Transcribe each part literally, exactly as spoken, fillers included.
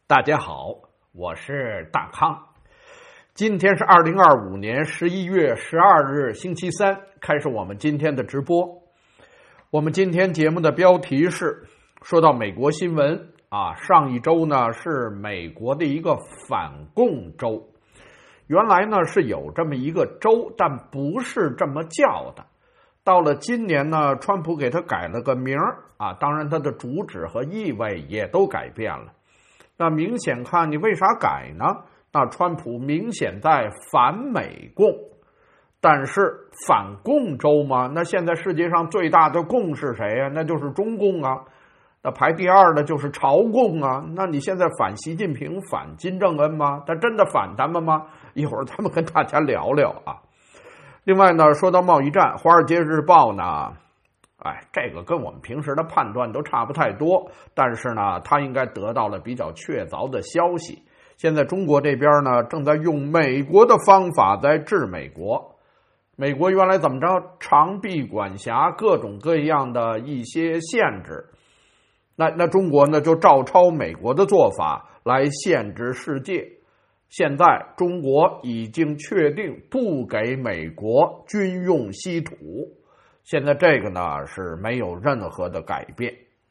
大家好，我是大康。今天是二零二五年十一月十二日星期三，开始我们今天的直播。我们今天节目的标题是说到美国新闻啊，上一周呢是美国的一个反共州，原来呢是有这么一个州，但不是这么叫的。到了今年呢，川普给他改了个名啊，当然他的主旨和意味也都改变了。那明显看你为啥改呢？那川普明显在反美共，但是反共州嘛，那现在世界上最大的共是谁啊？那就是中共啊。那排第二的就是朝共啊。那你现在反习近平、反金正恩吗？他真的反他们吗？一会儿咱们跟大家聊聊啊。另外呢，说到贸易战，《华尔街日报》呢，哎，这个跟我们平时的判断都差不太多，但是呢，他应该得到了比较确凿的消息。现在中国这边呢，正在用美国的方法在治美国。美国原来怎么着，长臂管辖，各种各样的一些限制。那那中国呢，就照抄美国的做法来限制世界。现在中国已经确定不给美国军用稀土。现在这个呢是没有任何的改变。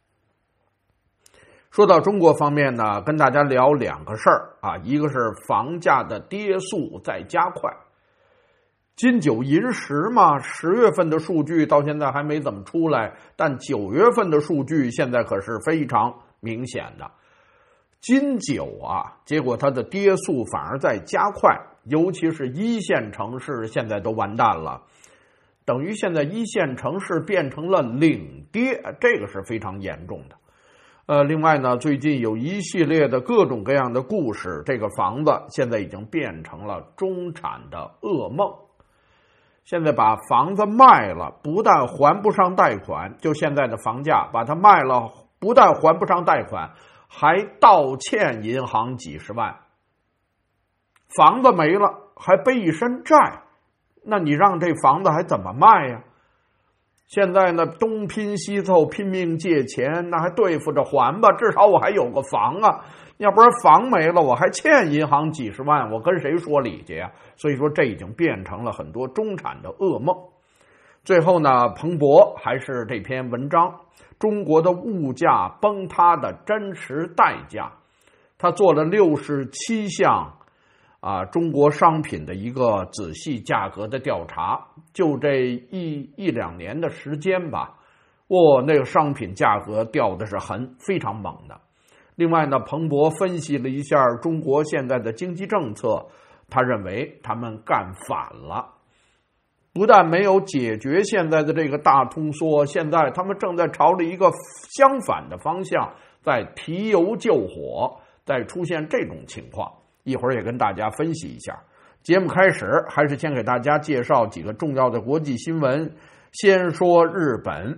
说到中国方面呢，跟大家聊两个事儿啊，一个是房价的跌速在加快，金九银十嘛，十月份的数据到现在还没怎么出来，但九月份的数据现在可是非常明显的。金九啊，结果它的跌速反而在加快，尤其是一线城市现在都完蛋了。等于现在一线城市变成了领跌，这个是非常严重的。呃，另外呢，最近有一系列的各种各样的故事，这个房子现在已经变成了中产的噩梦。现在把房子卖了，不但还不上贷款，就现在的房价，把它卖了，不但还不上贷款，还倒欠银行几十万。房子没了，还背一身债。那你让这房子还怎么卖呀？现在呢，东拼西凑，拼命借钱，那还对付着还吧，至少我还有个房啊，要不然房没了，我还欠银行几十万，我跟谁说理去呀？所以说，这已经变成了很多中产的噩梦。最后呢，彭博还是这篇文章，中国的物价崩塌的真实代价，他做了六十七项。啊，中国商品的一个仔细价格的调查，就这一一两年的时间吧，哇，那个商品价格掉的是很非常猛的。另外呢，彭博分析了一下中国现在的经济政策，他认为他们干反了，不但没有解决现在的这个大通缩，现在他们正在朝着一个相反的方向在提油救火，在出现这种情况。一会儿也跟大家分析一下。节目开始还是先给大家介绍几个重要的国际新闻。先说日本。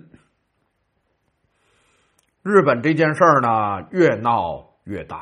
日本这件事儿呢，越闹越大。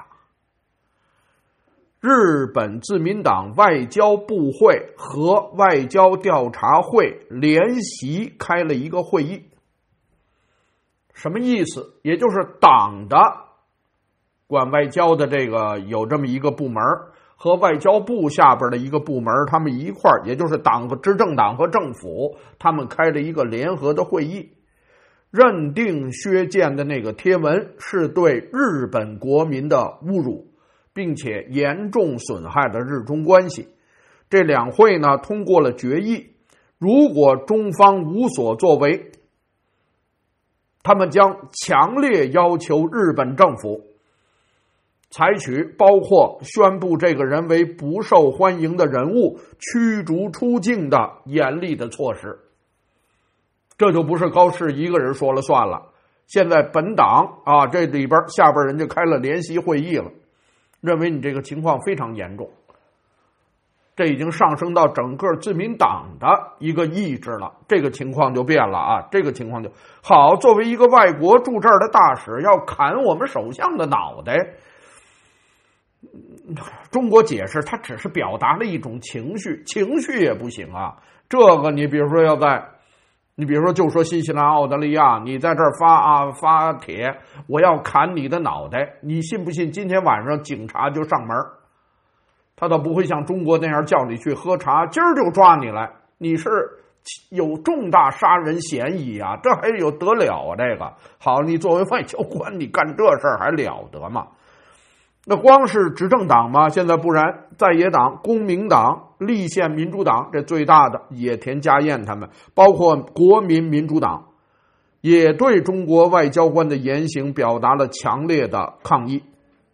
日本自民党外交部会和外交调查会联席开了一个会议。什么意思？也就是党的管外交的这个有这么一个部门，和外交部下边的一个部门，他们一块儿，也就是党和执政党和政府，他们开了一个联合的会议，认定薛建的那个贴文是对日本国民的侮辱，并且严重损害了日中关系。这两会呢通过了决议，如果中方无所作为，他们将强烈要求日本政府采取包括宣布这个人为不受欢迎的人物、驱逐出境的严厉的措施。这就不是高市一个人说了算了，现在本党啊，这里边下边人就开了联席会议了，认为你这个情况非常严重，这已经上升到整个自民党的一个意志了，这个情况就变了啊，这个情况就好。作为一个外国驻这儿的大使，要砍我们首相的脑袋。中国解释，他只是表达了一种情绪，情绪也不行啊。这个你比如说要在你比如说，就说新西兰、澳大利亚，你在这儿发啊发帖，我要砍你的脑袋，你信不信？今天晚上警察就上门，他倒不会像中国那样叫你去喝茶，今儿就抓你来，你是有重大杀人嫌疑啊，这还有得了啊？这个好，你作为外交官，你干这事儿还了得吗？那光是执政党吗？现在不然，在野党公民党、立宪民主党，这最大的野田佳彦他们，包括国民民主党，也对中国外交官的言行表达了强烈的抗议。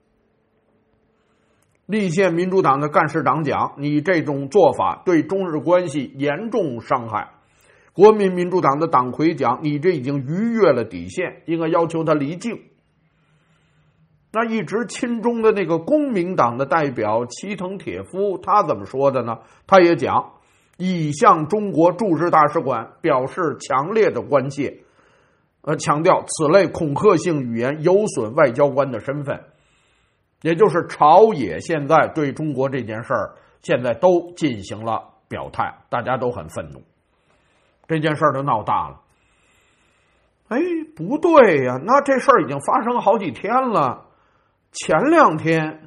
立宪民主党的干事长讲，你这种做法对中日关系严重伤害。国民民主党的党魁讲，你这已经逾越了底线，应该要求他离境。那一直亲中的那个公民党的代表齐藤铁夫，他怎么说的呢？他也讲，已向中国驻日大使馆表示强烈的关切，呃，强调此类恐吓性语言有损外交官的身份。也就是朝野现在对中国这件事儿，现在都进行了表态，大家都很愤怒，这件事儿都闹大了。哎，不对呀，那这事儿已经发生好几天了。前两天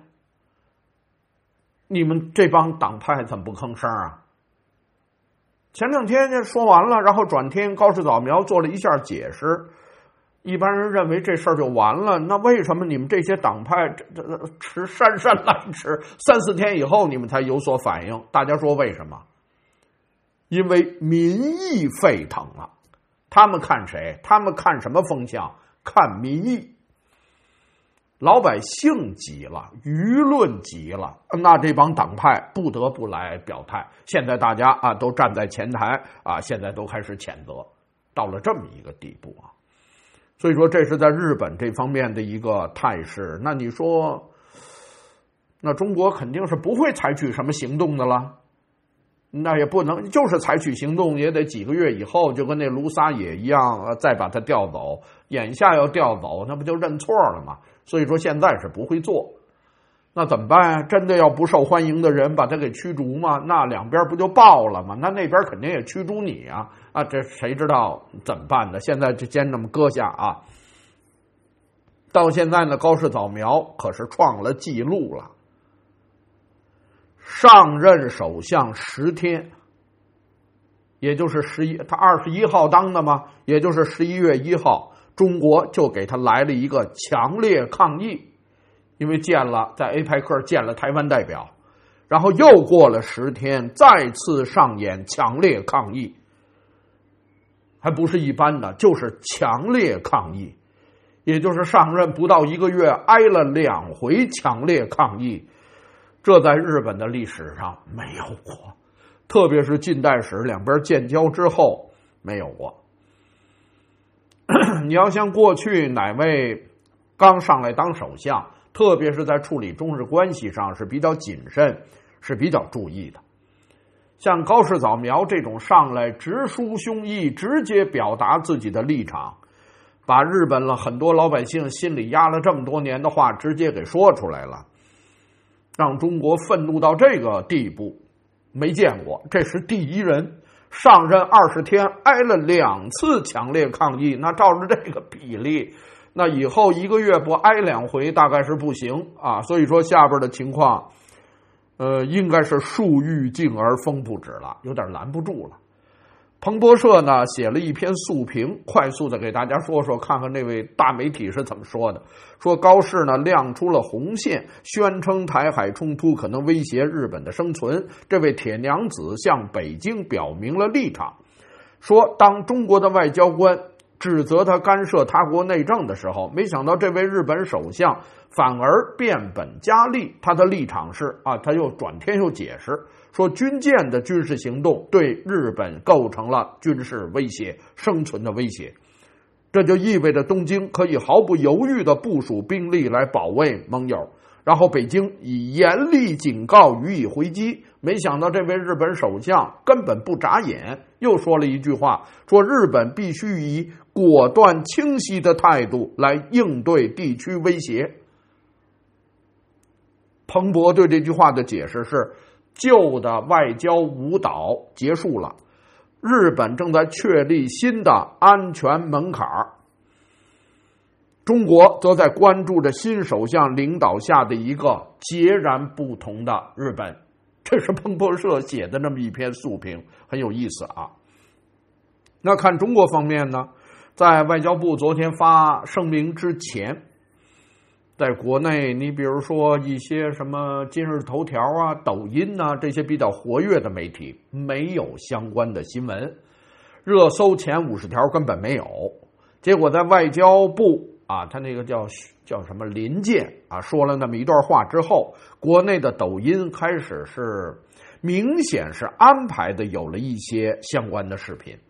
你们这帮党派怎么不吭声啊？前两天就说完了，然后转天高市早苗做了一下解释，一般人认为这事儿就完了，那为什么你们这些党派这这迟姗姗来迟，三四天以后你们才有所反应？大家说为什么？因为民意沸腾了，他们看谁？他们看什么风向？看民意。老百姓急了，舆论急了，那这帮党派不得不来表态。现在大家啊都站在前台啊，现在都开始谴责，到了这么一个地步啊。所以说，这是在日本这方面的一个态势。那你说，那中国肯定是不会采取什么行动的了。那也不能，就是采取行动也得几个月以后，就跟那卢沙野一样，再把他调走。眼下要调走，那不就认错了吗？所以说现在是不会做。那怎么办？真的要不受欢迎的人把他给驱逐吗？那两边不就爆了吗？那那边肯定也驱逐你啊！啊，这谁知道怎么办呢？现在就先这么搁下啊。到现在呢，高市早苗可是创了记录了。上任首相十天，也就是十一，他二十一号当的嘛，也就是十一月一号，中国就给他来了一个强烈抗议，因为见了在 A 派克见了台湾代表，然后又过了十天，再次上演强烈抗议，还不是一般的，就是强烈抗议，也就是上任不到一个月，挨了两回强烈抗议。这在日本的历史上没有过，特别是近代史两边建交之后没有过。你要像过去哪位刚上来当首相，特别是在处理中日关系上是比较谨慎，是比较注意的。像高市早苗这种上来直抒胸臆，直接表达自己的立场，把日本了很多老百姓心里压了这么多年的话直接给说出来了，让中国愤怒到这个地步，没见过，这是第一人。上任二十天，挨了两次强烈抗议，那照着这个比例，那以后一个月不挨两回，大概是不行啊。所以说下边的情况，呃，应该是树欲静而风不止了，有点拦不住了。彭博社呢写了一篇速评，快速的给大家说说，看看那位大媒体是怎么说的。说高市呢亮出了红线，宣称台海冲突可能威胁日本的生存。这位铁娘子向北京表明了立场，说当中国的外交官指责他干涉他国内政的时候，没想到这位日本首相反而变本加厉。他的立场是啊，他又转天又解释说，军舰的军事行动对日本构成了军事威胁，生存的威胁。这就意味着东京可以毫不犹豫地部署兵力来保卫盟友，然后北京以严厉警告予以回击。没想到这位日本首相根本不眨眼，又说了一句话，说日本必须以果断清晰的态度来应对地区威胁。彭博对这句话的解释是，旧的外交舞蹈结束了， 日本正在确立新的安全门槛，中国则在关注着新首相领导下的一个截然不同的日本。这是彭博社写的那么一篇速评，很有意思啊。那看中国方面呢，在外交部昨天发声明之前，在国内你比如说一些什么今日头条啊、抖音啊这些比较活跃的媒体没有相关的新闻，热搜前五十条根本没有。结果在外交部啊，他那个叫叫什么林健啊，说了那么一段话之后，国内的抖音开始是明显是安排的有了一些相关的视频。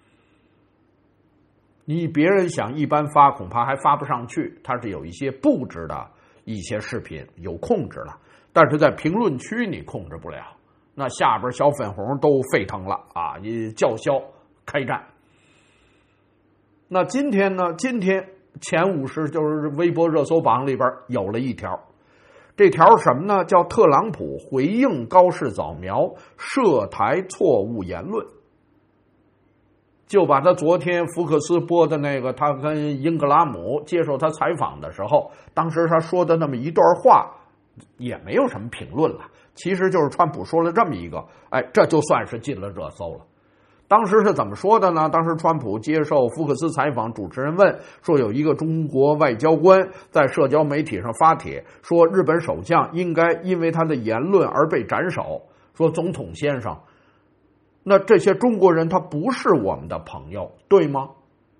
你别人想一般发恐怕还发不上去，它是有一些布置的一些视频有控制了，但是在评论区你控制不了，那下边小粉红都沸腾了啊，你叫嚣开战。那今天呢，今天前五十就是微博热搜榜里边有了一条，这条什么呢？叫特朗普回应高市早苗涉台错误言论，就把他昨天福克斯播的那个他跟英格拉姆接受他采访的时候，当时他说的那么一段话也没有什么评论了，其实就是川普说了这么一个，哎，这就算是进了热搜了。当时是怎么说的呢？当时川普接受福克斯采访，主持人问说有一个中国外交官在社交媒体上发帖说日本首相应该因为他的言论而被斩首，说总统先生，那这些中国人他不是我们的朋友，对吗？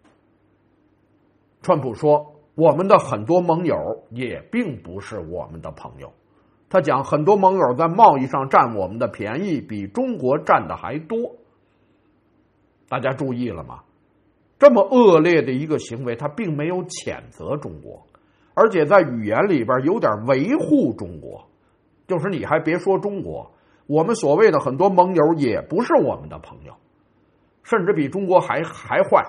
川普说我们的很多盟友也并不是我们的朋友，他讲很多盟友在贸易上占我们的便宜比中国占的还多。大家注意了吗？这么恶劣的一个行为，他并没有谴责中国，而且在语言里边有点维护中国，就是你还别说中国，我们所谓的很多盟友也不是我们的朋友，甚至比中国还还坏。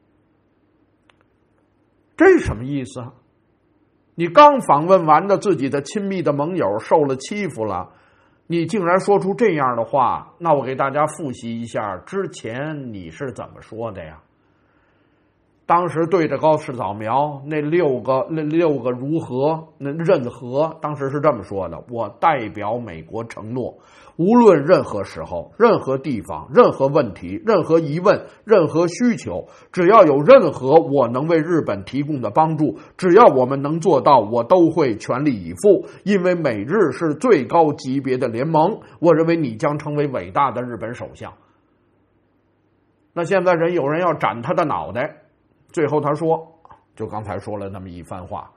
这什么意思啊？你刚访问完的自己的亲密的盟友受了欺负了，你竟然说出这样的话，那我给大家复习一下之前你是怎么说的呀？当时对着高市早苗那六个那六个如何那任何，当时是这么说的：我代表美国承诺，无论任何时候、任何地方、任何问题、任何疑问、任何需求，只要有任何我能为日本提供的帮助，只要我们能做到，我都会全力以赴。因为美日是最高级别的联盟，我认为你将成为伟大的日本首相。那现在人有人要斩他的脑袋。最后他说，就刚才说了那么一番话，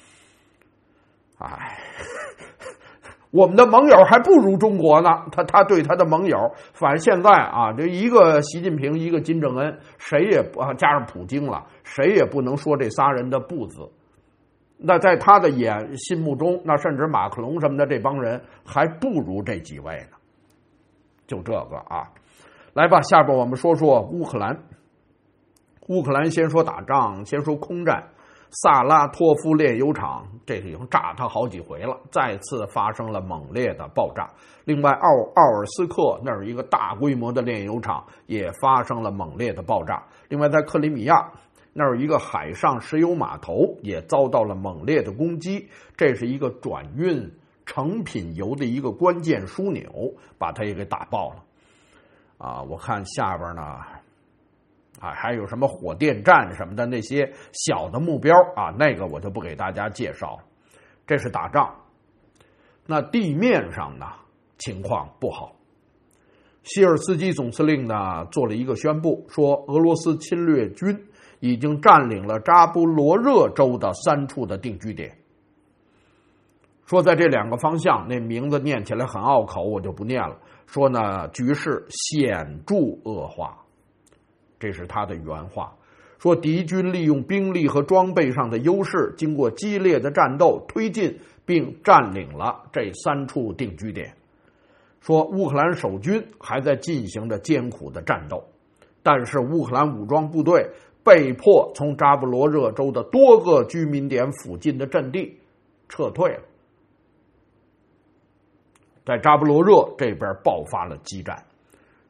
哎，我们的盟友还不如中国呢。他他对他的盟友，反正现在啊，这一个习近平，一个金正恩，谁也不加上普京了，谁也不能说这仨人的不字。那在他的眼心目中，那甚至马克龙什么的这帮人还不如这几位呢。就这个啊，来吧，下边我们说说乌克兰。乌克兰先说打仗，先说空战，萨拉托夫炼油厂这个已经炸他好几回了，再次发生了猛烈的爆炸。另外奥奥尔斯克那儿有一个大规模的炼油厂也发生了猛烈的爆炸。另外在克里米亚那儿有一个海上石油码头也遭到了猛烈的攻击，这是一个转运成品油的一个关键枢纽，把它也给打爆了。啊，我看下边呢啊，还有什么火电站什么的那些小的目标啊，那个我就不给大家介绍了。这是打仗。那地面上呢情况不好。希尔斯基总司令呢做了一个宣布，说俄罗斯侵略军已经占领了扎波罗热州的三处的定居点。说在这两个方向，那名字念起来很拗口，我就不念了。说呢，局势显著恶化。这是他的原话，说敌军利用兵力和装备上的优势，经过激烈的战斗推进并占领了这三处定居点。说乌克兰守军还在进行着艰苦的战斗，但是乌克兰武装部队被迫从扎波罗热州的多个居民点附近的阵地撤退了。在扎波罗热这边爆发了激战。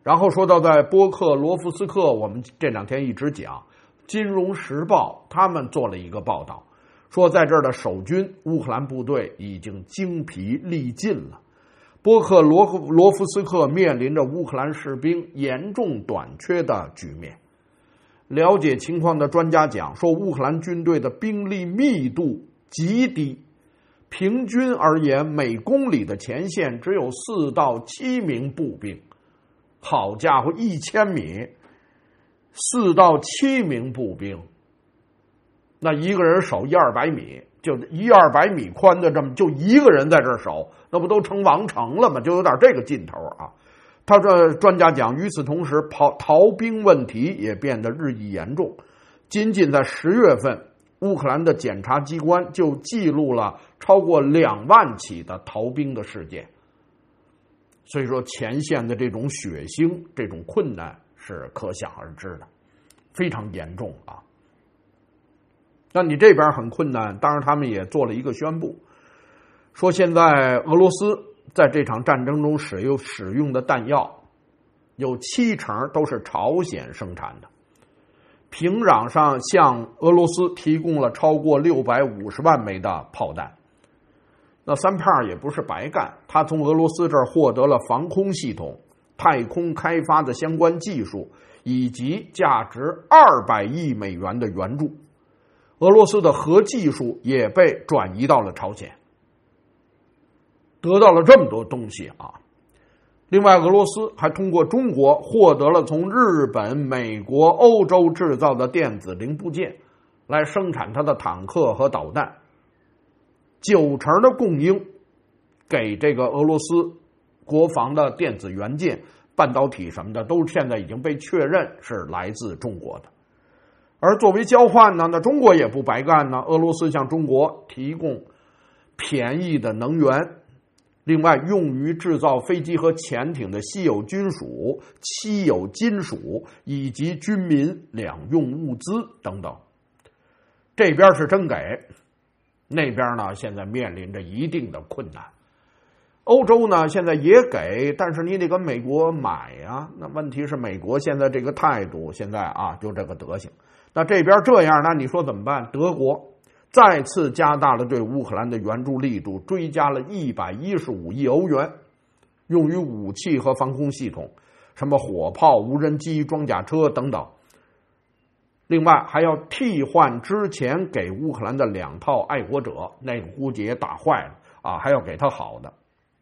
然后说到在波克罗夫斯克，我们这两天一直讲，《金融时报》他们做了一个报道，说在这儿的守军乌克兰部队已经精疲力尽了，波克罗罗夫斯克面临着乌克兰士兵严重短缺的局面。了解情况的专家讲说，乌克兰军队的兵力密度极低，平均而言，每公里的前线只有四到七名步兵。好家伙，一千米，四到七名步兵，那一个人守一二百米，就一二百米宽的这么就一个人在这守，那不都成王城了吗？就有点这个劲头啊。他说，专家讲，与此同时，逃逃兵问题也变得日益严重。仅仅在十月份，乌克兰的检察机关就记录了超过两万起的逃兵的事件。所以说，前线的这种血腥、这种困难是可想而知的，非常严重啊。那你这边很困难，当然他们也做了一个宣布，说现在俄罗斯在这场战争中使用使用的弹药，有七成都是朝鲜生产的。平壤上向俄罗斯提供了超过六百五十万枚的炮弹。那三胖也不是白干，他从俄罗斯这儿获得了防空系统、太空开发的相关技术，以及价值二百亿美元的援助。俄罗斯的核技术也被转移到了朝鲜，得到了这么多东西啊！另外，俄罗斯还通过中国获得了从日本、美国、欧洲制造的电子零部件，来生产它的坦克和导弹。九成的供应给这个俄罗斯国防的电子元件、半导体什么的，都现在已经被确认是来自中国的。而作为交换呢，那中国也不白干呢。俄罗斯向中国提供便宜的能源，另外用于制造飞机和潜艇的稀有金属、稀有金属以及军民两用物资等等。这边是真给，那边呢现在面临着一定的困难。欧洲呢现在也给，但是你得跟美国买呀。那问题是美国现在这个态度，现在啊就这个德行。那这边这样，那你说怎么办？德国再次加大了对乌克兰的援助力度，追加了一百一十五亿欧元，用于武器和防空系统，什么火炮、无人机、装甲车等等。另外还要替换之前给乌克兰的两套爱国者，那个估计也打坏了啊，还要给他好的。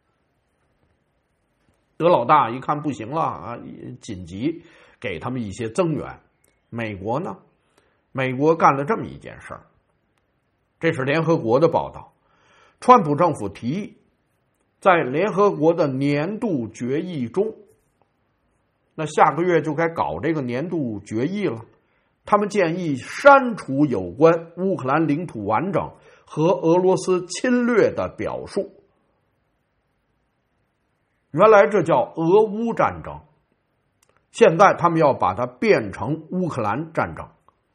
德老大一看不行了啊，紧急给他们一些增援。美国呢？美国干了这么一件事儿，这是联合国的报道。川普政府提议，在联合国的年度决议中，那下个月就该搞这个年度决议了。他们建议删除有关乌克兰领土完整和俄罗斯侵略的表述。原来这叫俄乌战争，现在他们要把它变成乌克兰战争。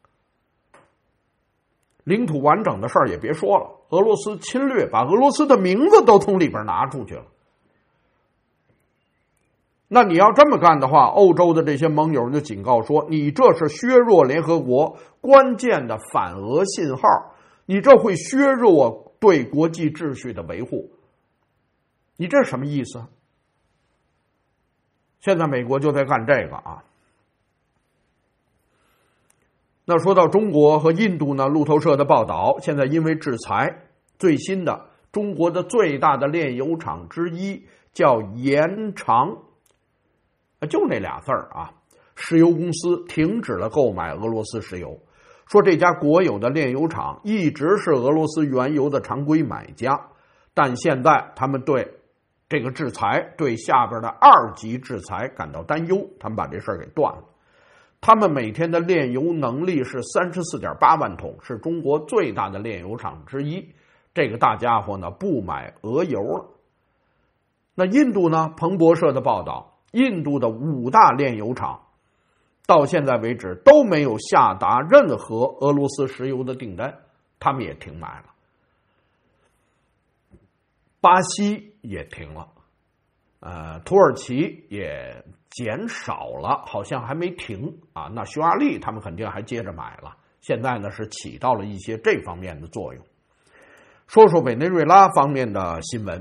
领土完整的事儿也别说了，俄罗斯侵略，把俄罗斯的名字都从里边拿出去了。那你要这么干的话，欧洲的这些盟友就警告说，你这是削弱联合国关键的反俄信号，你这会削弱对国际秩序的维护。你这是什么意思？现在美国就在干这个啊。那说到中国和印度呢，路透社的报道，现在因为制裁，最新的中国的最大的炼油厂之一叫延长，就那俩字儿啊，石油公司停止了购买俄罗斯石油，说这家国有的炼油厂一直是俄罗斯原油的常规买家，但现在他们对这个制裁，对下边的二级制裁感到担忧，他们把这事儿给断了。他们每天的炼油能力是 三十四点八万桶，是中国最大的炼油厂之一。这个大家伙呢不买俄油了。那印度呢？彭博社的报道，印度的五大炼油厂到现在为止都没有下达任何俄罗斯石油的订单，他们也停买了。巴西也停了。 呃，土耳其也减少了，好像还没停啊。那匈牙利他们肯定还接着买了，现在呢是起到了一些这方面的作用。说说委内瑞拉方面的新闻。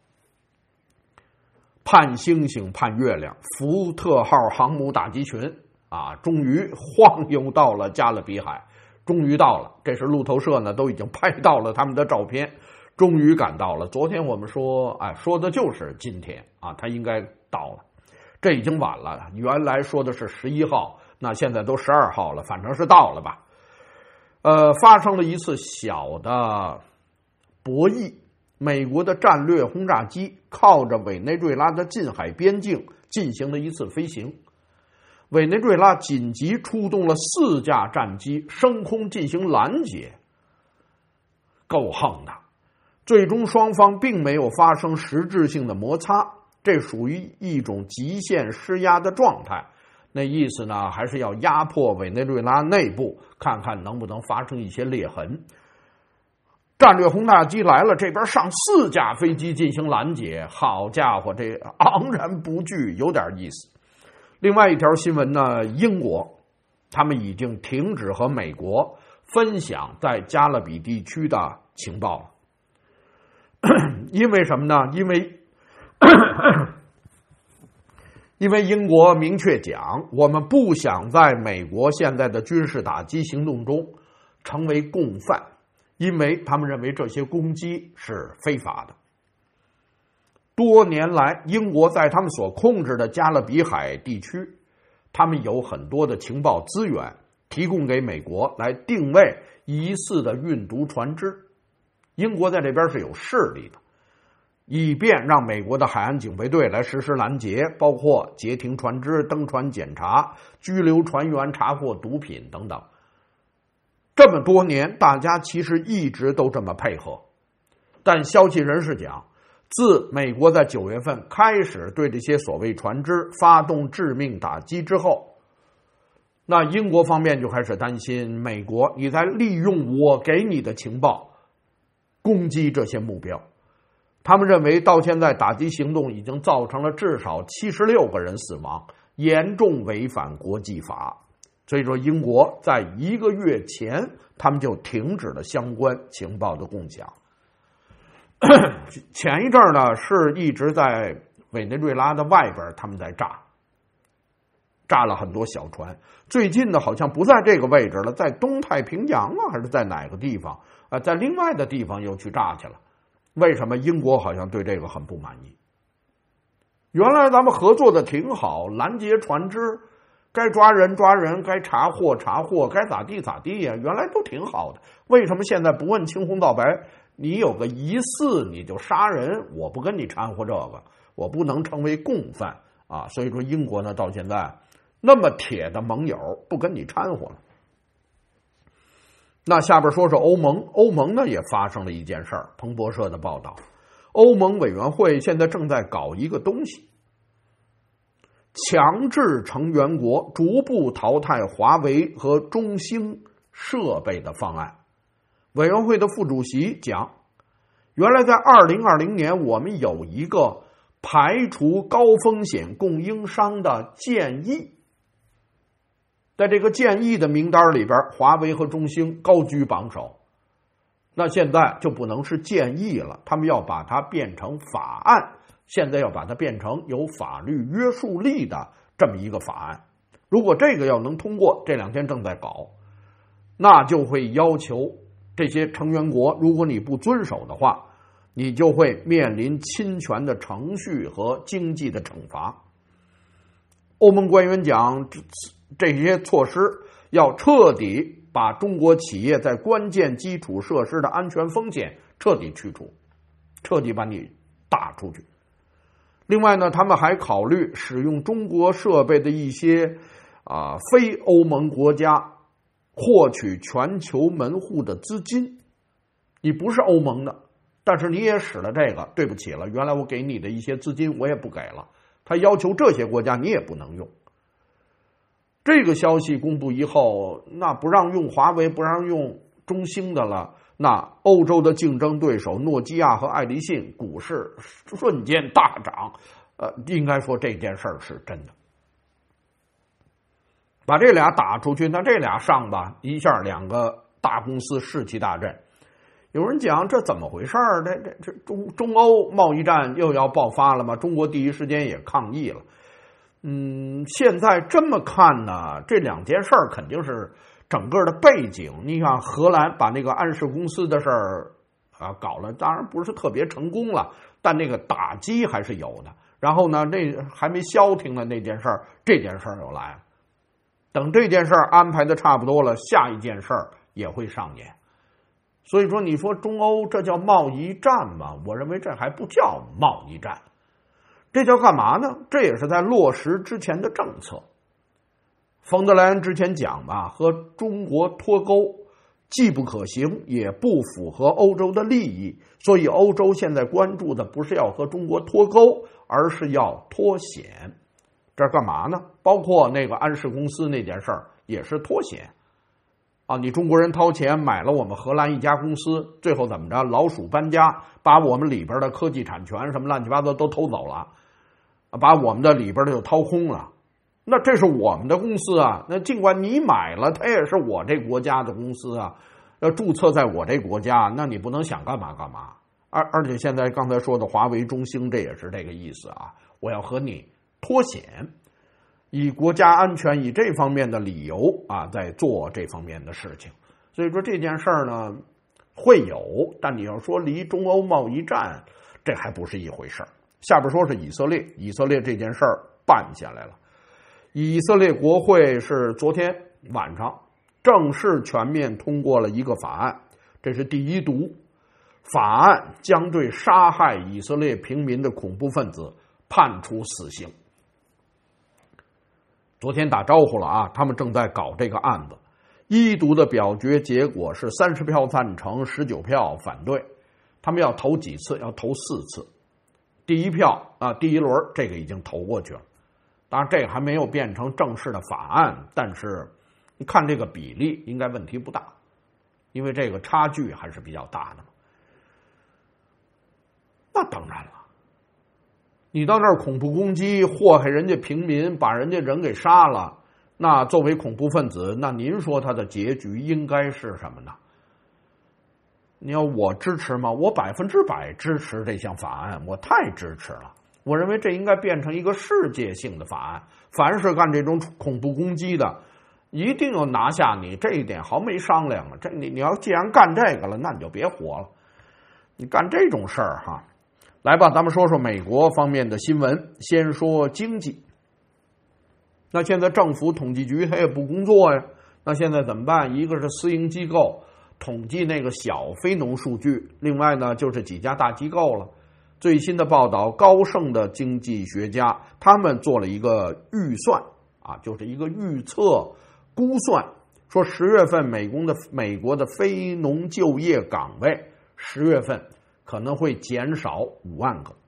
盼星星盼月亮，福特号航母打击群啊，终于晃悠到了加勒比海，终于到了。这是路透社呢都已经拍到了他们的照片，终于赶到了。昨天我们说，哎，说的就是今天啊，他应该到了。这已经晚了，原来说的是十一号，那现在都十二号了，反正是到了吧。呃，发生了一次小的博弈。美国的战略轰炸机靠着委内瑞拉的近海边境进行了一次飞行，委内瑞拉紧急出动了四架战机升空进行拦截，够横的。最终双方并没有发生实质性的摩擦，这属于一种极限施压的状态。那意思呢，还是要压迫委内瑞拉内部，看看能不能发生一些裂痕。战略轰炸机来了，这边上四架飞机进行拦截，好家伙，这昂然不惧，有点意思。另外一条新闻呢，英国他们已经停止和美国分享在加勒比地区的情报了。因为什么呢？因为因为英国明确讲，我们不想在美国现在的军事打击行动中成为共犯。因为他们认为这些攻击是非法的。多年来，英国在他们所控制的加勒比海地区，他们有很多的情报资源提供给美国来定位疑似的运毒船只。英国在这边是有势力的，以便让美国的海岸警卫队来实施拦截，包括截停船只、登船检查、拘留船员、查获毒品等等。这么多年，大家其实一直都这么配合，但消息人士讲，自美国在九月份开始对这些所谓船只发动致命打击之后，那英国方面就开始担心美国你在利用我给你的情报攻击这些目标。他们认为到现在打击行动已经造成了至少七十六个人死亡，严重违反国际法。所以说，英国在一个月前，他们就停止了相关情报的共享。前一阵呢，是一直在委内瑞拉的外边，他们在炸，炸了很多小船。最近呢，好像不在这个位置了，在东太平洋啊，还是在哪个地方啊？在另外的地方又去炸去了。为什么英国好像对这个很不满意？原来咱们合作的挺好，拦截船只。该抓人抓人，该查获查获，该咋地咋地呀，原来都挺好的，为什么现在不问青红皂白，你有个疑似你就杀人，我不跟你掺和这个，我不能成为共犯啊。所以说英国呢到现在那么铁的盟友不跟你掺和了。那下边说说欧盟，欧盟呢也发生了一件事儿，彭博社的报道，欧盟委员会现在正在搞一个东西，强制成员国逐步淘汰华为和中兴设备的方案。委员会的副主席讲，原来在二零二零年我们有一个排除高风险供应商的建议，在这个建议的名单里边，华为和中兴高居榜首。那现在就不能是建议了，他们要把它变成法案，现在要把它变成有法律约束力的这么一个法案。如果这个要能通过，这两天正在搞，那就会要求这些成员国，如果你不遵守的话，你就会面临侵权的程序和经济的惩罚。欧盟官员讲，这些措施要彻底把中国企业在关键基础设施的安全风险彻底去除，彻底把你打出去。另外呢，他们还考虑使用中国设备的一些啊、呃、非欧盟国家获取全球门户的资金。你不是欧盟的，但是你也使了这个，对不起了，原来我给你的一些资金我也不给了，他要求这些国家你也不能用。这个消息公布以后，那不让用华为，不让用中兴的了，那欧洲的竞争对手诺基亚和爱立信股市瞬间大涨， 呃，应该说这件事儿是真的。把这俩打出去，那这俩上吧，一下两个大公司士气大振。有人讲这怎么回事儿？这这这中中欧贸易战又要爆发了吗？中国第一时间也抗议了。嗯，现在这么看呢，这两件事儿肯定是整个的背景。你看荷兰把那个安氏公司的事儿啊搞了，当然不是特别成功了，但那个打击还是有的。然后呢，那还没消停的那件事儿，这件事儿又来了。等这件事儿安排的差不多了，下一件事儿也会上演。所以说，你说中欧这叫贸易战吗？我认为这还不叫贸易战，这叫干嘛呢？这也是在落实之前的政策。冯德莱恩之前讲吧，和中国脱钩既不可行，也不符合欧洲的利益，所以欧洲现在关注的不是要和中国脱钩，而是要脱险。这干嘛呢？包括那个安氏公司那件事儿也是脱险啊！你中国人掏钱买了我们荷兰一家公司，最后怎么着？老鼠搬家，把我们里边的科技产权什么乱七八糟都偷走了，把我们的里边的就掏空了。那这是我们的公司啊，那尽管你买了，它也是我这国家的公司啊，要注册在我这国家，那你不能想干嘛干嘛。而而且现在刚才说的华为、中兴，这也是这个意思啊，我要和你脱险，以国家安全以这方面的理由啊，在做这方面的事情。所以说这件事儿呢会有，但你要说离中欧贸易战，这还不是一回事儿。下边说是以色列，以色列这件事儿办下来了。以色列国会是昨天晚上正式全面通过了一个法案，这是第一读。法案将对杀害以色列平民的恐怖分子判处死刑。昨天打招呼了啊，他们正在搞这个案子。一读的表决结果是三十票赞成，十九票反对。他们要投几次？要投四次。第一票啊，第一轮这个已经投过去了。当然，这个还没有变成正式的法案，但是你看这个比例，应该问题不大，因为这个差距还是比较大的嘛。那当然了，你到那儿恐怖攻击，祸害人家平民，把人家人给杀了，那作为恐怖分子，那您说他的结局应该是什么呢？你要我支持吗？我百分之百支持这项法案，我太支持了。我认为这应该变成一个世界性的法案，凡是干这种恐怖攻击的，一定要拿下你，这一点毫没商量了。这你你要既然干这个了，那你就别活了，你干这种事儿哈。来吧，咱们说说美国方面的新闻。先说经济，那现在政府统计局他也不工作呀，那现在怎么办？一个是私营机构统计那个小非农数据，另外呢就是几家大机构了。最新的报道，高盛的经济学家他们做了一个预算啊，就是一个预测估算，说十月份美国的美国的非农就业岗位十月份可能会减少五万个，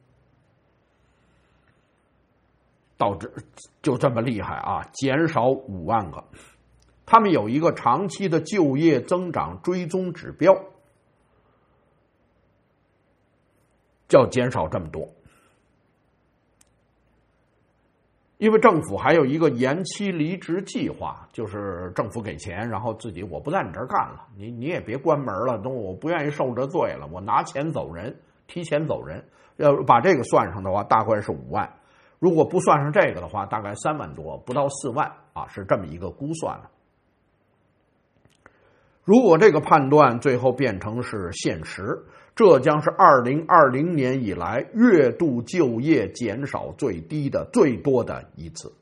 导致就这么厉害啊，减少五万个。他们有一个长期的就业增长追踪指标，叫减少这么多。因为政府还有一个延期离职计划，就是政府给钱，然后自己我不在你这儿干了，你你也别关门了，等我不愿意受这罪了，我拿钱走人，提前走人。要把这个算上的话，大概是五万；如果不算上这个的话，大概三万多，不到四万啊，是这么一个估算了。如果这个判断最后变成是现实，这将是二零二零年以来月度就业减少最低的、最多的一次，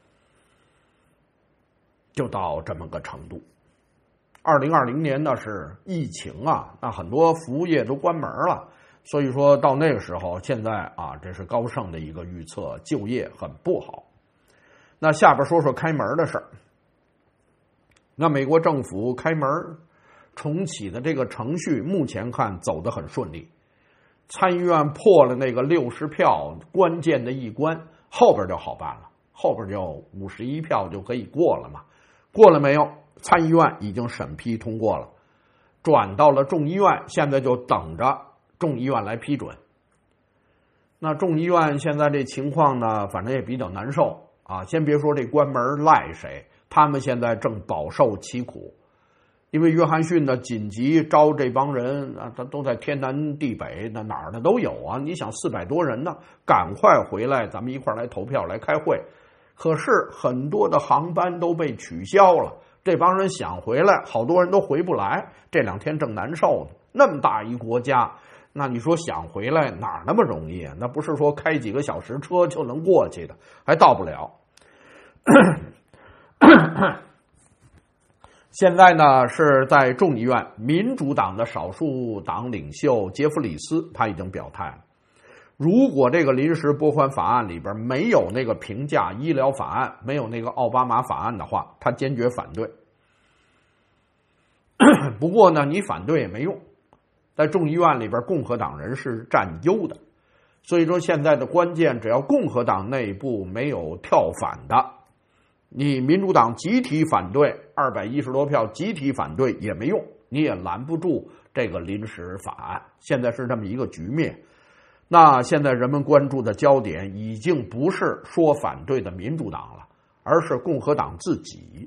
就到这么个程度。二零二零年那是疫情啊，那很多服务业都关门了，所以说到那个时候，现在啊，这是高盛的一个预测，就业很不好。那下边说说开门的事儿。那美国政府开门重启的这个程序，目前看走得很顺利。参议院破了那个六十票关键的一关，后边就好办了，后边就五十一票就可以过了嘛。过了没有？参议院已经审批通过了，转到了众议院，现在就等着众议院来批准。 那众议院现在这情况呢，反正也比较难受啊。先别说这关门赖谁，他们现在正饱受其苦。因为约翰逊呢紧急招这帮人啊，他都在天南地北，那哪儿的都有啊。你想四百多人呢，赶快回来，咱们一块儿来投票来开会。可是很多的航班都被取消了，这帮人想回来，好多人都回不来。这两天正难受呢。那么大一国家，那你说想回来哪儿那么容易啊？那不是说开几个小时车就能过去的，还到不了。现在呢，是在众议院，民主党的少数党领袖杰弗里斯他已经表态了，如果这个临时拨款法案里边没有那个平价医疗法案，没有那个奥巴马法案的话，他坚决反对。不过呢，你反对也没用，在众议院里边共和党人是占优的，所以说现在的关键，只要共和党内部没有跳反的，你民主党集体反对，二百一十多票集体反对也没用，你也拦不住这个临时法案。现在是这么一个局面。那现在人们关注的焦点已经不是说反对的民主党了，而是共和党自己。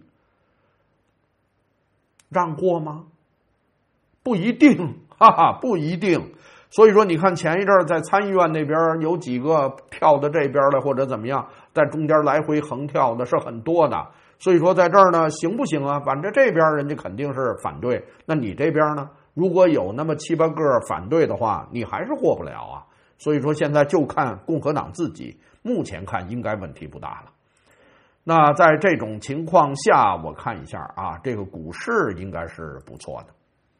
让过吗？不一定，哈哈，不一定。所以说你看前一阵在参议院那边有几个跳到这边的，或者怎么样，在中间来回横跳的是很多的。所以说在这儿呢，行不行啊？反正这边人家肯定是反对，那你这边呢，如果有那么七八个反对的话，你还是过不了啊。所以说现在就看共和党自己，目前看应该问题不大了。那在这种情况下，我看一下啊，这个股市应该是不错的。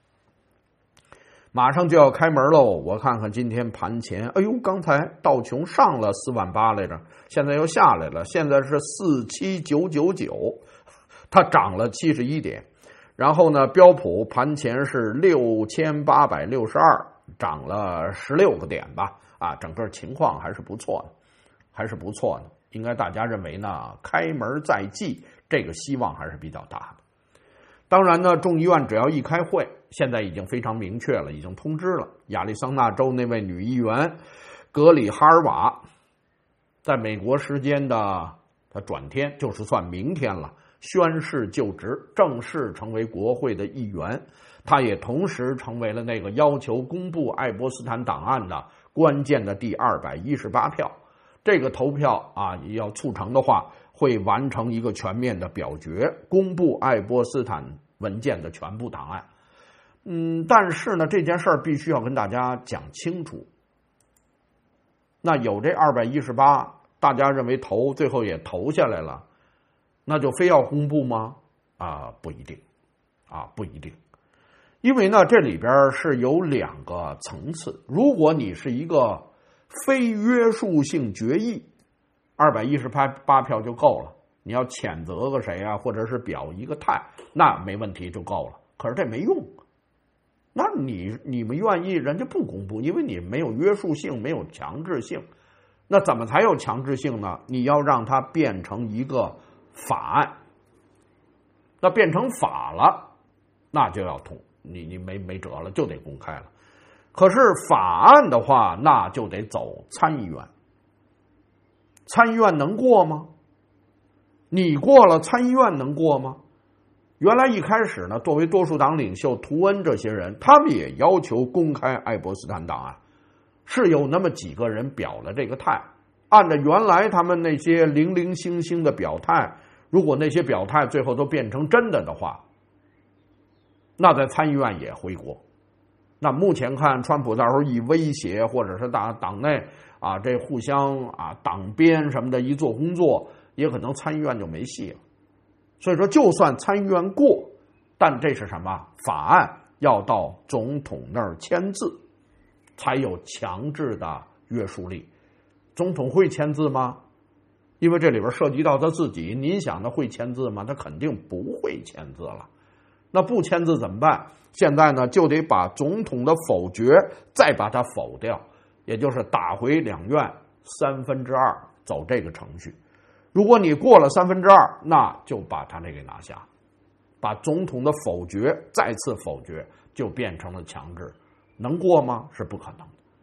马上就要开门喽，我看看今天盘前，哎呦，刚才道琼上了四万八来着，现在又下来了，现在是四七九九九，它涨了七十一点。然后呢，标普盘前是六千八百六十二，涨了十六个点吧，啊，整个情况还是不错的，还是不错的。应该大家认为呢，开门在即，这个希望还是比较大的。当然呢，众议院只要一开会，现在已经非常明确了，已经通知了亚利桑那州那位女议员格里哈尔瓦，在美国时间的他转天，就是算明天了，宣誓就职，正式成为国会的议员。他也同时成为了那个要求公布爱波斯坦档案的关键的第二百一十八票。这个投票啊，要促成的话，会完成一个全面的表决，公布爱波斯坦文件的全部档案。嗯，但是呢，这件事儿必须要跟大家讲清楚。那有这二百一十八，大家认为投，最后也投下来了，那就非要公布吗？啊，不一定，啊，不一定。因为呢，这里边是有两个层次。如果你是一个非约束性决议，二百一十八票就够了。你要谴责个谁啊，或者是表一个态，那没问题就够了。可是这没用，那你你们愿意，人家不公布，因为你没有约束性，没有强制性。那怎么才有强制性呢？你要让它变成一个法案，那变成法了，那就要通，你你没没辙了，就得公开了。可是法案的话，那就得走参议院。参议院能过吗？你过了，参议院能过吗？原来一开始呢，作为多数党领袖图恩这些人，他们也要求公开爱波斯坦档案，是有那么几个人表了这个态。按照原来他们那些零零星星的表态，如果那些表态最后都变成真的的话，那在参议院也回国。那目前看，川普到时候一威胁，或者是党党内啊这互相啊党鞭什么的一做工作，也可能参议院就没戏了。所以说，就算参议院过，但这是什么？法案要到总统那儿签字，才有强制的约束力。总统会签字吗？因为这里边涉及到他自己，您想他会签字吗？他肯定不会签字了。那不签字怎么办？现在呢，就得把总统的否决再把它否掉，也就是打回两院三分之二，走这个程序。如果你过了三分之二，那就把他那给拿下，把总统的否决再次否决，就变成了强制。能过吗？是不可能的。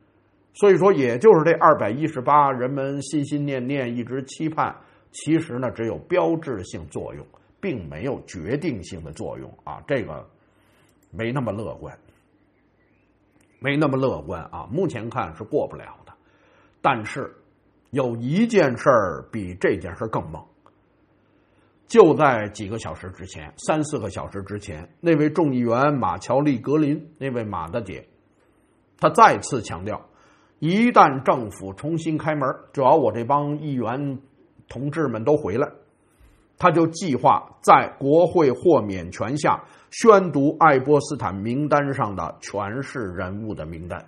所以说，也就是这二百一十八，人们心心念念，一直期盼，其实呢，只有标志性作用，并没有决定性的作用啊，这个没那么乐观，没那么乐观啊，目前看是过不了的。但是有一件事儿比这件事更猛，就在几个小时之前，三四个小时之前，那位众议员马乔丽·格林，那位马大姐，她再次强调，一旦政府重新开门，只要我这帮议员同志们都回来，他就计划在国会豁免权下宣读爱波斯坦名单上的全市人物的名单。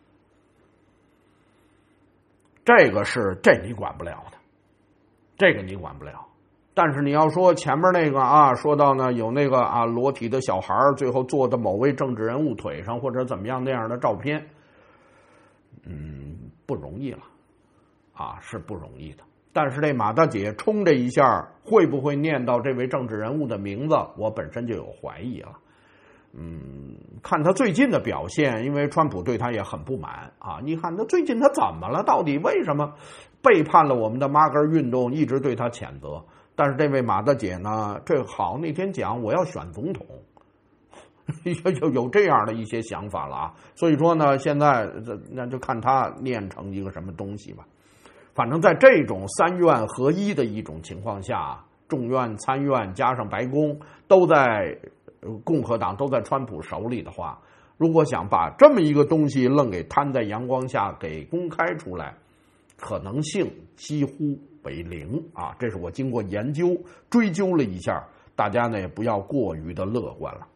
这个是这你管不了的，这个你管不了。但是你要说前面那个啊，说到呢有那个啊裸体的小孩最后坐在某位政治人物腿上或者怎么样那样的照片，嗯，不容易了，啊，是不容易的。但是这马大姐冲这一下，会不会念到这位政治人物的名字，我本身就有怀疑了。嗯，看他最近的表现，因为川普对他也很不满啊。你看他最近他怎么了？到底为什么背叛了我们的马根运动，一直对他谴责？但是这位马大姐呢，这好那天讲我要选总统，有有这样的一些想法了啊。所以说呢，现在那就看他念成一个什么东西吧。反正在这种三院合一的一种情况下，众院、参院加上白宫都在共和党都在川普手里的话，如果想把这么一个东西愣给摊在阳光下给公开出来，可能性几乎为零啊！这是我经过研究追究了一下，大家呢也不要过于的乐观了。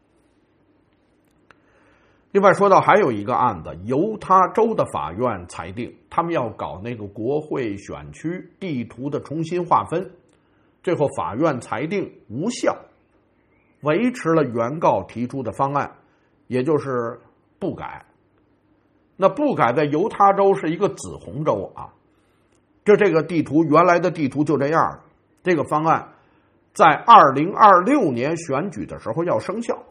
另外说到还有一个案子，犹他州的法院裁定他们要搞那个国会选区地图的重新划分，最后法院裁定无效，维持了原告提出的方案，也就是不改。那不改在犹他州是一个紫红州啊，这这个地图原来的地图就这样，这个方案在二零二六年选举的时候要生效。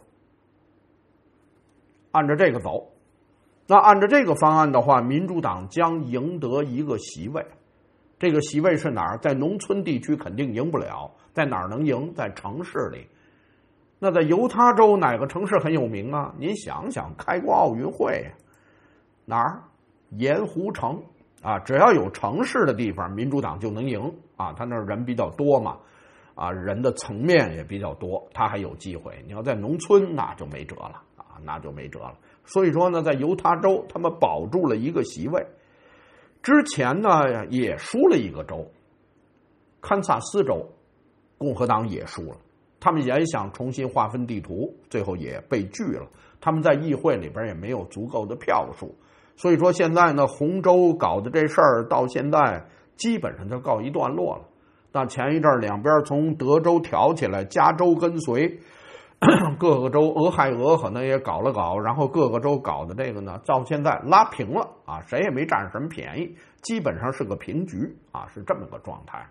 按照这个走，那按照这个方案的话，民主党将赢得一个席位。这个席位是哪儿？在农村地区肯定赢不了，在哪儿能赢？在城市里。那在犹他州哪个城市很有名啊？您想想，开过奥运会，哪儿？盐湖城啊！只要有城市的地方，民主党就能赢啊！他那儿人比较多嘛，啊，人的层面也比较多，他还有机会。你要在农村，那就没辙了。那就没辙了。所以说呢，在犹他州他们保住了一个席位，之前呢也输了一个州，堪萨斯州共和党也输了，他们也想重新划分地图，最后也被拒了，他们在议会里边也没有足够的票数。所以说现在呢，红州搞的这事儿到现在基本上就告一段落了。那前一阵两边从德州挑起来，加州跟随，各个州，俄亥俄可能也搞了搞，然后各个州搞的这个呢，到现在拉平了啊，谁也没占什么便宜，基本上是个平局啊，是这么个状态。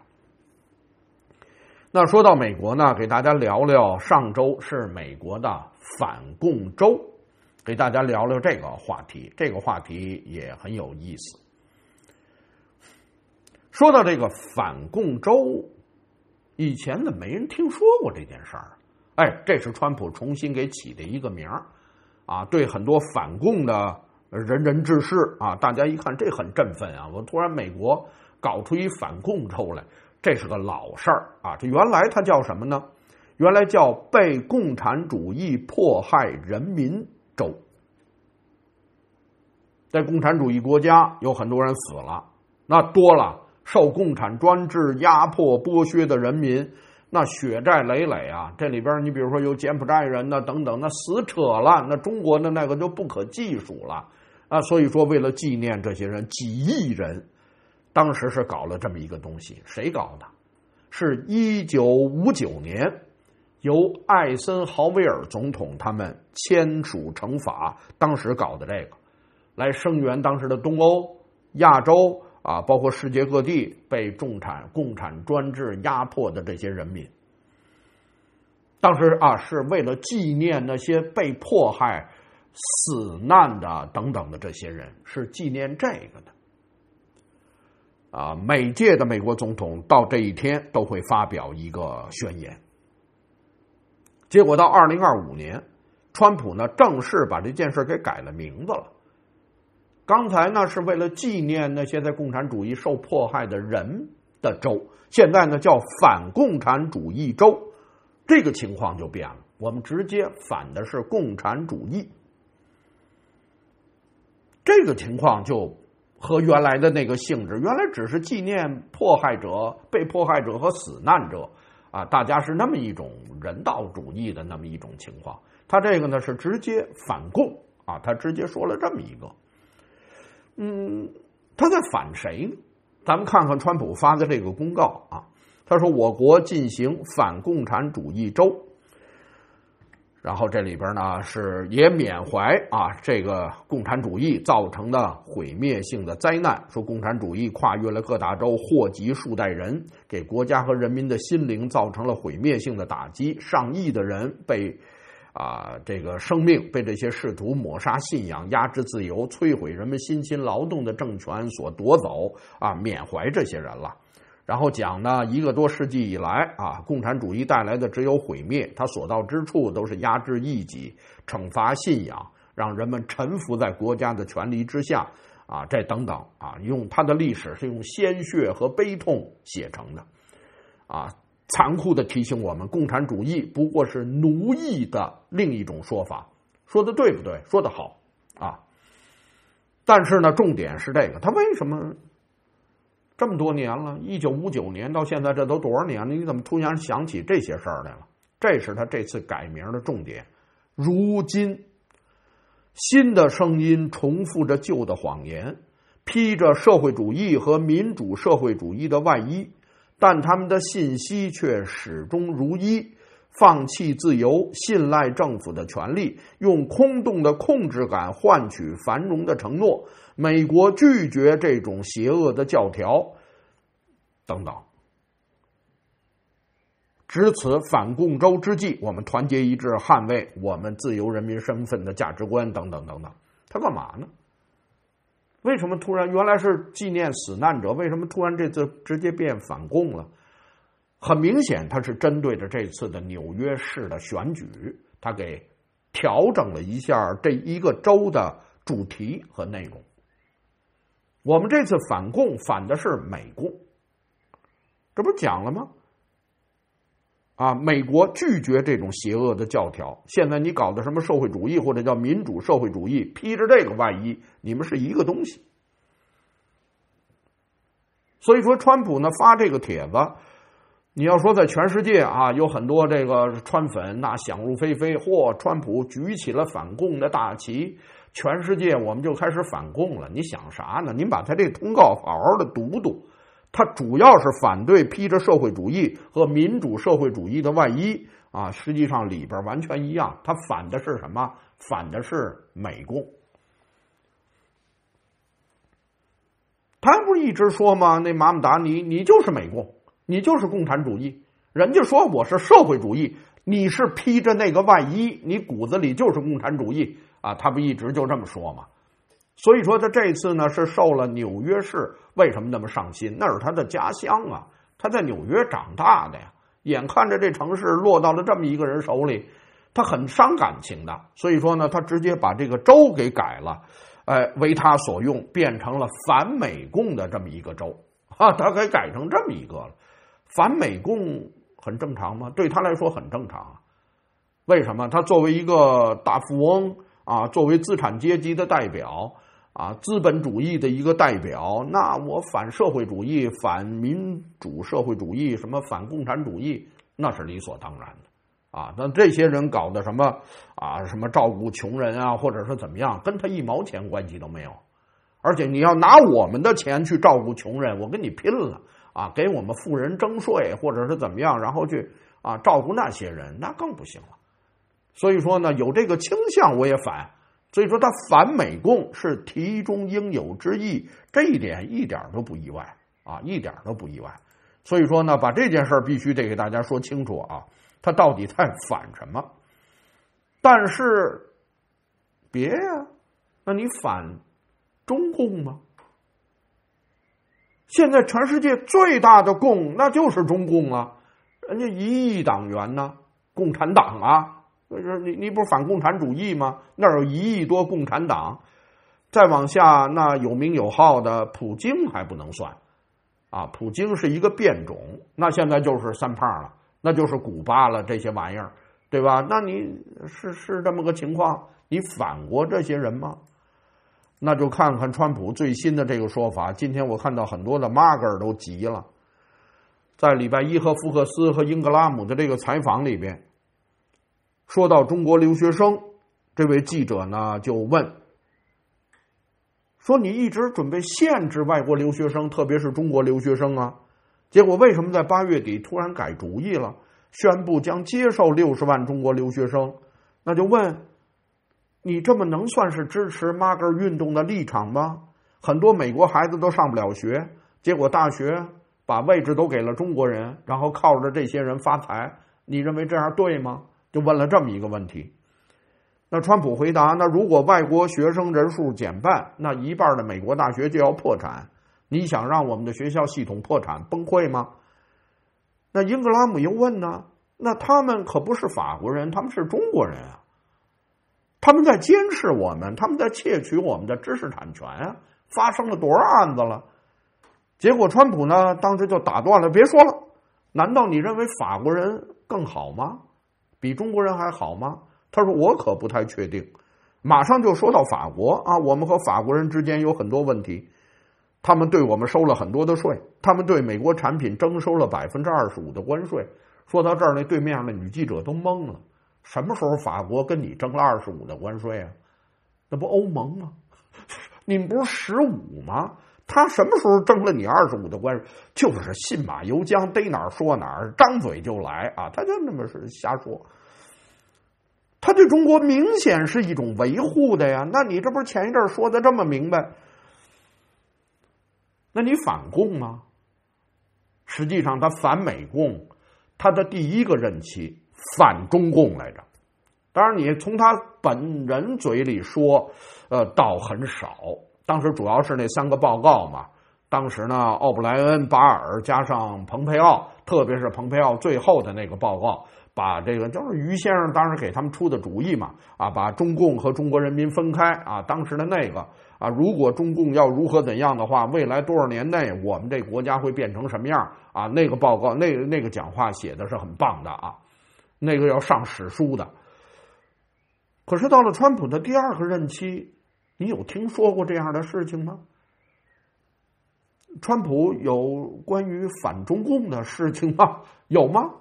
那说到美国呢，给大家聊聊上周是美国的反共州，给大家聊聊这个话题，这个话题也很有意思。说到这个反共州，以前怎么没人听说过这件事儿？哎，这是川普重新给起的一个名儿，啊，对很多反共的人人志士啊，大家一看这很振奋啊！我突然美国搞出一反共州来，这是个老事儿啊！这原来它叫什么呢？原来叫被共产主义迫害人民州。在共产主义国家有很多人死了，那多了受共产专制压迫剥削的人民，那血债累累啊！这里边你比如说有柬埔寨人呢等等，那死扯了，那中国的那个就不可计数了啊！所以说为了纪念这些人，几亿人，当时是搞了这么一个东西。谁搞的？是一九五九年由艾森豪威尔总统他们签署成法，当时搞的这个，来声援当时的东欧、亚洲啊，包括世界各地被共产共产专制压迫的这些人民。当时啊，是为了纪念那些被迫害死难的等等的这些人，是纪念这个的。啊，每届的美国总统到这一天都会发表一个宣言。结果到二零二五年，川普呢正式把这件事给改了名字了。刚才呢是为了纪念那些在共产主义受迫害的人的州，现在呢叫反共产主义州，这个情况就变了，我们直接反的是共产主义。这个情况就和原来的那个性质，原来只是纪念迫害者、被迫害者和死难者啊，大家是那么一种人道主义的那么一种情况。他这个呢是直接反共啊，他直接说了这么一个，嗯，他在反谁呢？咱们看看川普发的这个公告啊，他说我国进行反共产主义周。然后这里边呢是也缅怀啊这个共产主义造成的毁灭性的灾难，说共产主义跨越了各大洲，祸及数代人，给国家和人民的心灵造成了毁灭性的打击，上亿的人被啊这个生命被这些试图抹杀信仰、压制自由、摧毁人们辛勤劳动的政权所夺走啊，缅怀这些人了。然后讲呢，一个多世纪以来啊，共产主义带来的只有毁灭，它所到之处都是压制异己、惩罚信仰，让人们臣服在国家的权力之下啊，这等等啊，用它的历史是用鲜血和悲痛写成的啊，残酷的提醒我们，共产主义不过是奴役的另一种说法。说的对不对？说的好啊。但是呢，重点是这个，他为什么这么多年了，一九五九年到现在，这都多少年了？你怎么突然想起这些事儿来了？这是他这次改名的重点。如今，新的声音重复着旧的谎言，披着社会主义和民主社会主义的外衣，但他们的信息却始终如一：放弃自由，信赖政府的权利，用空洞的控制感换取繁荣的承诺。美国拒绝这种邪恶的教条，等等。值此反共周之际，我们团结一致，捍卫我们自由人民身份的价值观，等等等等。他干嘛呢？为什么突然原来是纪念死难者，为什么突然这次直接变反共了？很明显，他是针对着这次的纽约市的选举，他给调整了一下这一个州的主题和内容。我们这次反共反的是美共，这不是讲了吗？啊，美国拒绝这种邪恶的教条。现在你搞的什么社会主义或者叫民主社会主义，披着这个外衣，你们是一个东西。所以说，川普呢发这个帖子，你要说在全世界啊，有很多这个川粉那想入非非，嚯，川普举起了反共的大旗。全世界我们就开始反共了，你想啥呢？您把他这通告好好的读读，他主要是反对披着社会主义和民主社会主义的外衣啊，实际上里边完全一样。他反的是什么？反的是美共。他不是一直说吗？那马姆达尼，你就是美共，你就是共产主义。人家说我是社会主义，你是披着那个外衣，你骨子里就是共产主义。啊，他不一直就这么说吗？所以说他这次呢是受了纽约市为什么那么上心？那是他的家乡啊，他在纽约长大的呀，眼看着这城市落到了这么一个人手里，他很伤感情的。所以说呢，他直接把这个州给改了，呃，为他所用，变成了反美共的这么一个州啊，他给改成这么一个了。反美共很正常吗？对他来说很正常啊。为什么？他作为一个大富翁啊，作为资产阶级的代表啊，资本主义的一个代表，那我反社会主义、反民主社会主义、什么反共产主义，那是理所当然的啊。那这些人搞的什么啊，什么照顾穷人啊，或者是怎么样，跟他一毛钱关系都没有。而且你要拿我们的钱去照顾穷人，我跟你拼了啊！给我们富人征税，或者是怎么样，然后去啊照顾那些人，那更不行了。所以说呢，有这个倾向我也反，所以说他反美共是题中应有之义，这一点一点都不意外啊，一点都不意外。所以说呢，把这件事必须得给大家说清楚啊，他到底在反什么？但是别呀，那你反中共吗？现在全世界最大的共那就是中共啊，人家一亿党员呢，共产党啊，你你不是反共产主义吗？那儿有一亿多共产党，再往下那有名有号的普京还不能算啊，普京是一个变种，那现在就是三胖了，那就是古巴了，这些玩意儿，对吧？那你是是这么个情况，你反过这些人吗？那就看看川普最新的这个说法。今天我看到很多的马格尔都急了，在礼拜一和福克斯和英格拉姆的这个采访里边，说到中国留学生，这位记者呢就问说，你一直准备限制外国留学生，特别是中国留学生啊，结果为什么在八月底突然改主意了，宣布将接受六十万中国留学生？那就问你这么能算是支持马格尔运动的立场吗？很多美国孩子都上不了学，结果大学把位置都给了中国人，然后靠着这些人发财，你认为这样对吗？就问了这么一个问题。那川普回答，那如果外国学生人数减半，那一半的美国大学就要破产，你想让我们的学校系统破产崩溃吗？那英格拉姆又问呢，那他们可不是法国人，他们是中国人啊，他们在监视我们，他们在窃取我们的知识产权啊，发生了多少案子了？结果川普呢当时就打断了，别说了，难道你认为法国人更好吗？比中国人还好吗？他说我可不太确定。马上就说到法国啊，我们和法国人之间有很多问题，他们对我们收了很多的税，他们对美国产品征收了百分之二十五的关税。说到这儿，那对面的女记者都懵了，什么时候法国跟你征了二十五的关税啊？那不欧盟吗？你们不是十五吗？他什么时候征了你二十五的关税？就是信马由缰，逮哪儿说哪儿，张嘴就来啊！他就那么是瞎说。他对中国明显是一种维护的呀，那你这不是前一阵说的这么明白？那你反共吗？实际上他反美共，他的第一个任期反中共来着。当然你从他本人嘴里说呃，倒很少，当时主要是那三个报告嘛，当时呢奥布莱恩、巴尔加上蓬佩奥，特别是蓬佩奥最后的那个报告，把这个就是于先生当时给他们出的主意嘛，啊，把中共和中国人民分开啊，当时的那个啊，如果中共要如何怎样的话，未来多少年内我们这国家会变成什么样啊？那个报告，那个那个讲话写的是很棒的啊，那个要上史书的。可是到了川普的第二个任期，你有听说过这样的事情吗？川普有关于反中共的事情吗？有吗？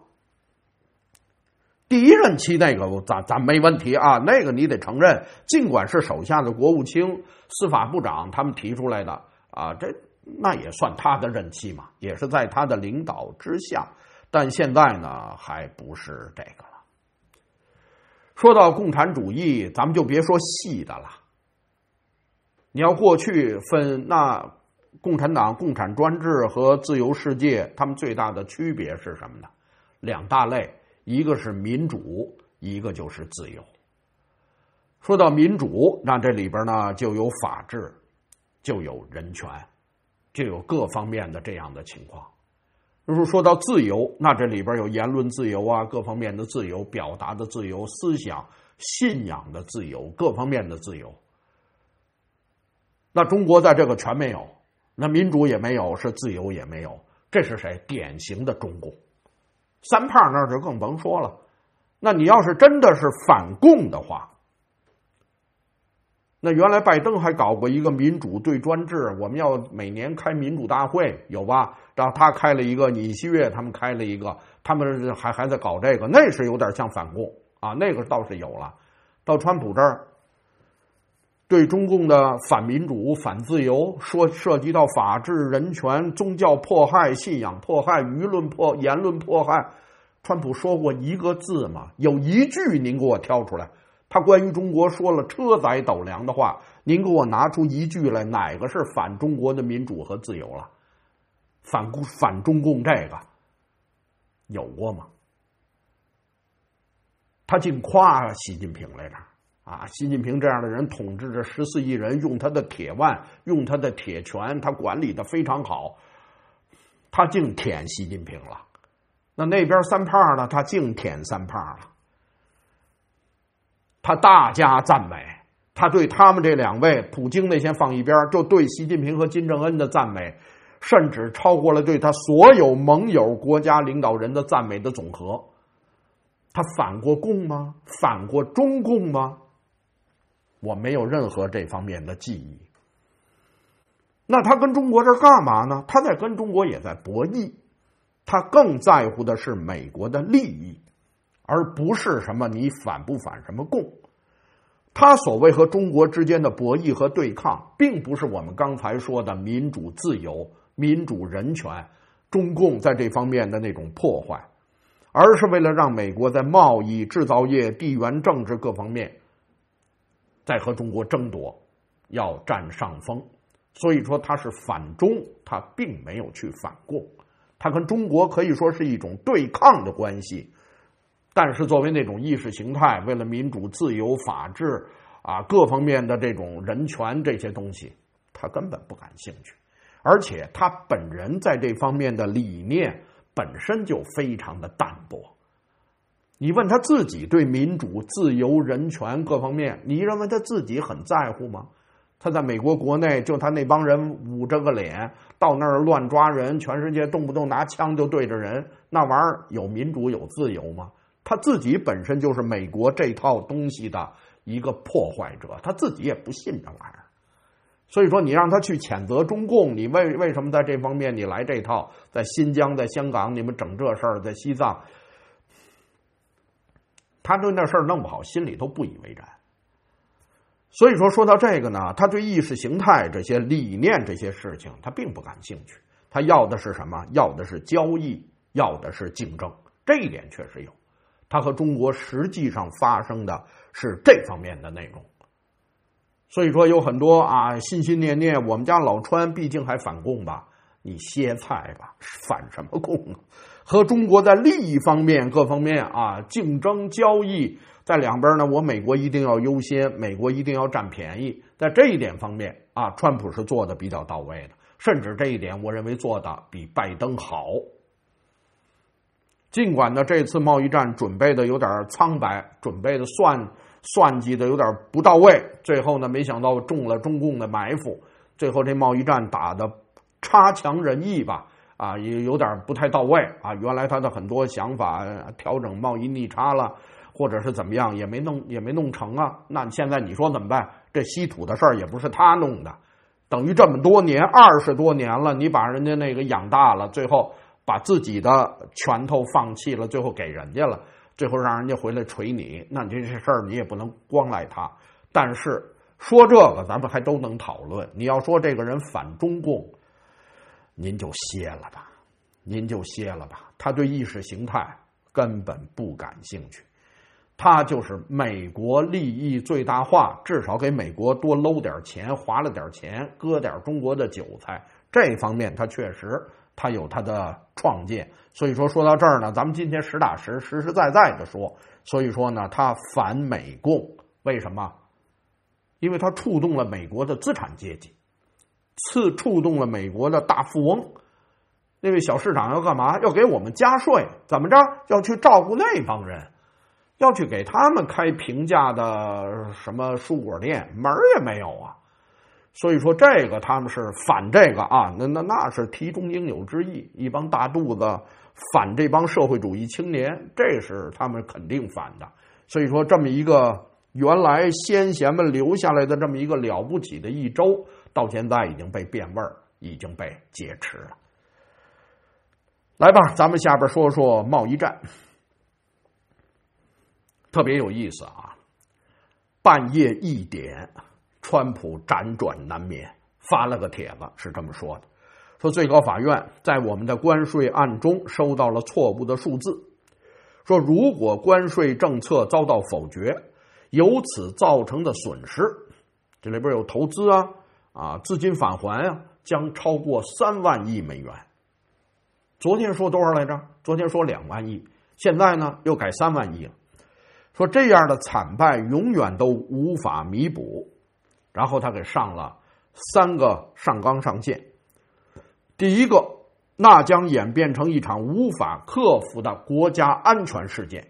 第一任期那个咱咱没问题啊，那个你得承认，尽管是手下的国务卿、司法部长他们提出来的啊，这那也算他的任期嘛，也是在他的领导之下。但现在呢，还不是这个了。说到共产主义，咱们就别说细的了。你要过去分那共产党、共产专制和自由世界，他们最大的区别是什么呢？两大类。一个是民主，一个就是自由。说到民主，那这里边呢就有法治，就有人权，就有各方面的这样的情况。如果说到自由，那这里边有言论自由啊，各方面的自由，表达的自由，思想信仰的自由，各方面的自由。那中国在这个全没有，那民主也没有，是自由也没有，这是谁？典型的中共。三胖那就更甭说了，那你要是真的是反共的话，那原来拜登还搞过一个民主对专制，我们要每年开民主大会，有吧？然后他开了一个，尹锡悦他们开了一个，他们还还在搞这个，那是有点像反共啊，那个倒是有了。到川普这儿，对中共的反民主、反自由，说涉及到法治、人权、宗教迫害、信仰迫害、舆论迫、言论迫害。川普说过一个字吗？有一句您给我挑出来。他关于中国说了车载斗量的话，您给我拿出一句来，哪个是反中国的民主和自由了？反反中共这个有过吗？他净夸习近平来着。 啊，习近平这样的人统治着十四亿人，用他的铁腕，用他的铁拳，他管理的非常好，他净舔习近平了。那那边三胖呢，他净舔三胖了，他大加赞美，他对他们这两位普京那先放一边，就对习近平和金正恩的赞美，甚至超过了对他所有盟友国家领导人的赞美的总和。他反过共吗？反过中共吗？我没有任何这方面的记忆。那他跟中国这干嘛呢？他在跟中国也在博弈，他更在乎的是美国的利益，而不是什么你反不反什么共。他所谓和中国之间的博弈和对抗，并不是我们刚才说的民主自由、民主人权，中共在这方面的那种破坏，而是为了让美国在贸易、制造业、地缘政治各方面在和中国争夺，要占上风。所以说他是反中，他并没有去反共，他跟中国可以说是一种对抗的关系。但是作为那种意识形态，为了民主、自由、法治啊各方面的这种人权这些东西，他根本不感兴趣。而且他本人在这方面的理念本身就非常的淡薄。你问他自己对民主、自由、人权各方面，你认为他自己很在乎吗？他在美国国内，就他那帮人捂着个脸到那儿乱抓人，全世界动不动拿枪就对着人，那玩意儿有民主有自由吗？他自己本身就是美国这套东西的一个破坏者，他自己也不信这玩意儿。所以说你让他去谴责中共，你为为什么在这方面你来这套，在新疆、在香港你们整这事儿，在西藏，他对那事儿弄不好心里都不以为然。所以说说到这个呢，他对意识形态这些理念这些事情他并不感兴趣，他要的是什么？要的是交易，要的是竞争，这一点确实有。他和中国实际上发生的是这方面的内容。所以说有很多啊心心念念，我们家老川毕竟还反共吧，你歇菜吧，反什么共啊？和中国在利益方面各方面啊竞争交易，在两边呢，我美国一定要优先，美国一定要占便宜，在这一点方面啊，川普是做的比较到位的，甚至这一点我认为做的比拜登好。尽管呢这次贸易战准备的有点苍白，准备的算算计的有点不到位，最后呢没想到中了中共的埋伏，最后这贸易战打的差强人意吧，啊也有点不太到位啊，原来他的很多想法调整贸易逆差了，或者是怎么样也没弄也没弄成啊。那现在你说怎么办？这稀土的事儿也不是他弄的，等于这么多年二十多年了，你把人家那个养大了，最后把自己的拳头放弃了，最后给人家了，最后让人家回来捶你，那你这事儿你也不能光赖他。但是说这个咱们还都能讨论，你要说这个人反中共，您就歇了吧，您就歇了吧。他对意识形态根本不感兴趣，他就是美国利益最大化，至少给美国多搂点钱，划了点钱，割点中国的韭菜，这方面他确实他有他的创建。所以说说到这儿呢，咱们今天实打实实实在在的说，所以说呢他反美共，为什么？因为他触动了美国的资产阶级，刺触动了美国的大富翁。那位小市长要干嘛？要给我们加税，怎么着？要去照顾那帮人，要去给他们开平价的什么蔬果店，门儿也没有啊。所以说这个他们是反这个啊，那那那是题中应有之义，一帮大肚子反这帮社会主义青年，这是他们肯定反的。所以说这么一个原来先贤们留下来的这么一个了不起的一周，到现在已经被变味儿，已经被劫持了。来吧，咱们下边说说贸易战，特别有意思啊。半夜一点，川普辗转难眠，发了个帖子，是这么说的：说最高法院在我们的关税案中收到了错误的数字，说如果关税政策遭到否决，由此造成的损失，这里边有投资啊啊资金返还啊，将超过三万亿美元。昨天说多少来着？昨天说两万亿，现在呢又改三万亿了。 说这样的惨败永远都无法弥补。然后他给上了三个上纲上线。第一个，那将演变成一场无法克服的国家安全事件。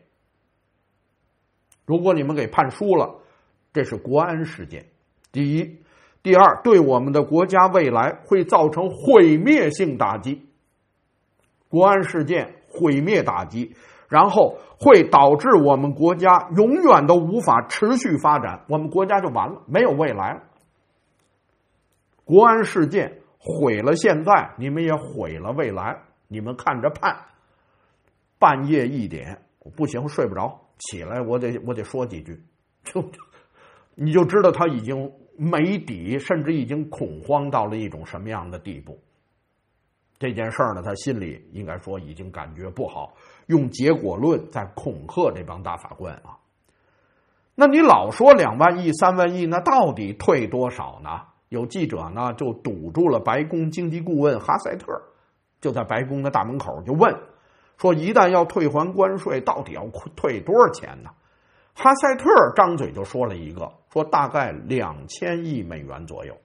如果你们给判输了，这是国安事件。第一，第二，对我们的国家未来会造成毁灭性打击。国安事件毁灭打击，然后会导致我们国家永远都无法持续发展，我们国家就完了，没有未来了。国安事件毁了现在，你们也毁了未来，你们看着判。半夜一点，不行，睡不着，起来我得我得说几句，就你就知道他已经没底，甚至已经恐慌到了一种什么样的地步。这件事儿呢，他心里应该说已经感觉不好，用结果论在恐吓这帮大法官啊。那你老说两万亿、三万亿，那到底退多少呢？有记者呢就堵住了白宫经济顾问哈塞特，就在白宫的大门口就问说，一旦要退还关税，到底要退多少钱呢？哈塞特张嘴就说了一个，说大概两千亿美元左右。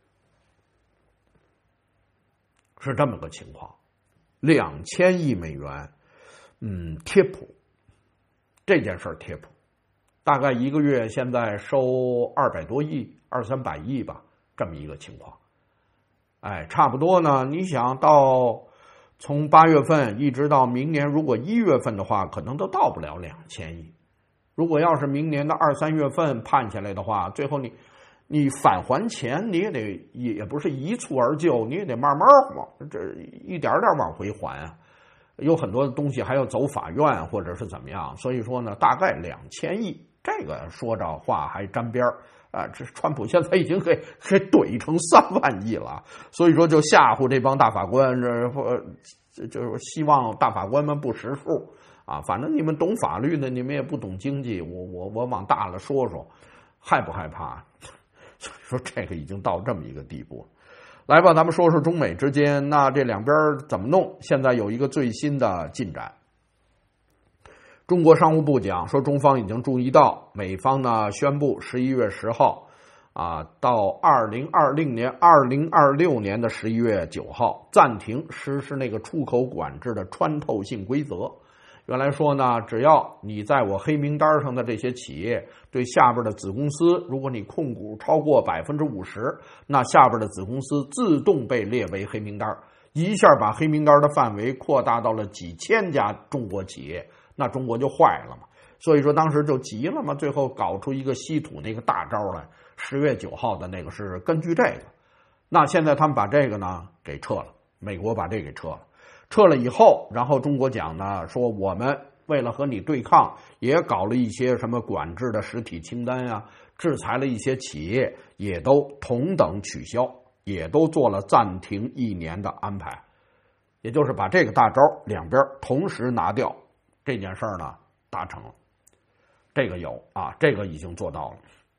是这么个情况，两千亿美元，嗯，贴谱。这件事儿贴谱，大概一个月现在收二百多亿，二三百亿吧，这么一个情况。哎，差不多呢。你想到从八月份一直到明年，如果一月份的话，可能都到不了两千亿。如果要是明年的二三月份判下来的话，最后你。你返还钱，你也得也不是一蹴而就，你也得慢慢还，这一点点往回还啊。有很多东西还要走法院或者是怎么样，所以说呢，大概两千亿，这个说着话还沾边啊。这川普现在已经给给怼成三万亿了，所以说就吓唬这帮大法官，这就是希望大法官们不识数啊。反正你们懂法律的，你们也不懂经济，我我我往大了说说，害不害怕？所以说这个已经到这么一个地步。来吧，咱们说说中美之间，那这两边怎么弄？现在有一个最新的进展。中国商务部讲说，中方已经注意到，美方呢宣布十一月十号啊到二零二零年二零二六年的十一月九号暂停实施那个出口管制的穿透性规则。原来说呢，只要你在我黑名单上的这些企业对下边的子公司，如果你控股超过百分之五十，那下边的子公司自动被列为黑名单，一下把黑名单的范围扩大到了几千家中国企业，那中国就坏了嘛。所以说当时就急了嘛，最后搞出一个稀土那个大招来，十月九号的那个是根据这个。那现在他们把这个呢给撤了，美国把这个给撤了。撤了以后，然后中国讲呢，说我们为了和你对抗，也搞了一些什么管制的实体清单啊，制裁了一些企业，也都同等取消，也都做了暂停一年的安排，也就是把这个大招两边同时拿掉，这件事儿呢达成了。这个有啊，这个已经做到了。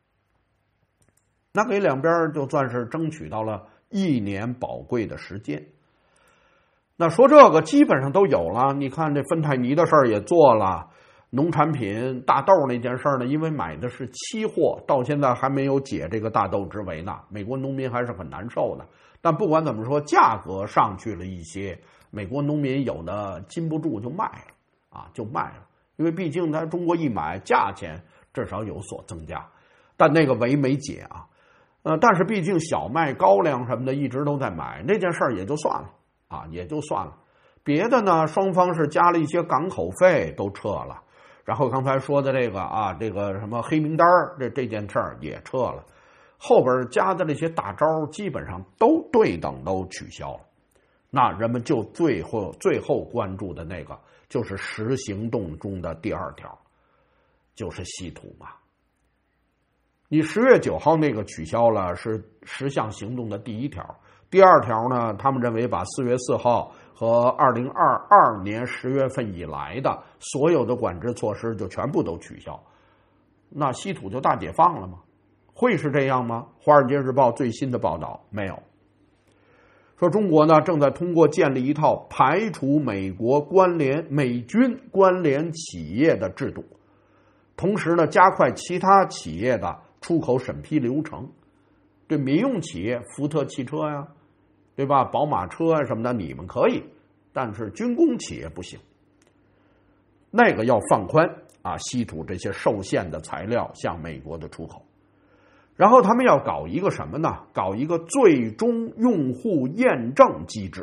那给两边就算是争取到了一年宝贵的时间。那说这个基本上都有了，你看这芬太尼的事儿也做了，农产品大豆那件事儿呢，因为买的是期货，到现在还没有解这个大豆之围呢，美国农民还是很难受的。但不管怎么说，价格上去了一些，美国农民有的禁不住就卖了啊，就卖了，因为毕竟咱中国一买，价钱至少有所增加，但那个围没解啊。呃，但是毕竟小麦、高粱什么的一直都在买，那件事儿也就算了。啊，也就算了，别的呢，双方是加了一些港口费都撤了，然后刚才说的这个啊，这个什么黑名单这这件事儿也撤了，后边加的这些大招基本上都对等都取消了。那人们就最后最后关注的那个就是实行动中的第二条，就是稀土嘛。你十月九号那个取消了，是十项行动的第一条。第二条呢，他们认为把四月四号和二零二二年十月份以来的所有的管制措施就全部都取消，那稀土就大解放了吗？会是这样吗？华尔街日报最新的报道没有。说中国呢正在通过建立一套排除美国关联美军关联企业的制度， 同时呢，加快其他企业的出口审批流程。对民用企业，福特汽车呀，对吧？宝马车啊什么的，你们可以，但是军工企业不行。那个要放宽啊，稀土这些受限的材料向美国的出口。然后他们要搞一个什么呢？搞一个最终用户验证机制，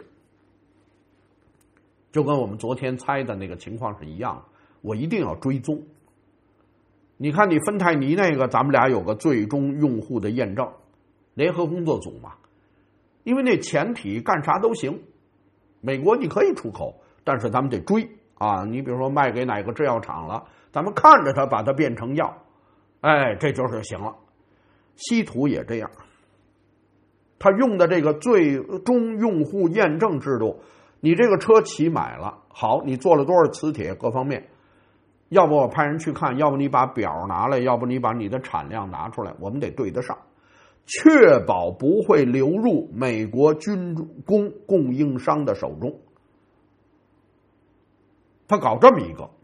就跟我们昨天猜的那个情况是一样的。我一定要追踪。你看，你芬太尼那个，咱们俩有个最终用户的验证，联合工作组嘛。因为那前提干啥都行，美国你可以出口，但是咱们得追啊。你比如说卖给哪个制药厂了，咱们看着它把它变成药，哎，这就是行了。稀土也这样，他用的这个最终用户验证制度，你这个车企买了，好，你做了多少磁铁各方面，要不我派人去看，要不你把表拿来，要不你把你的产量拿出来，我们得对得上，确保不会流入美国军工供应商的手中。他搞这么一个，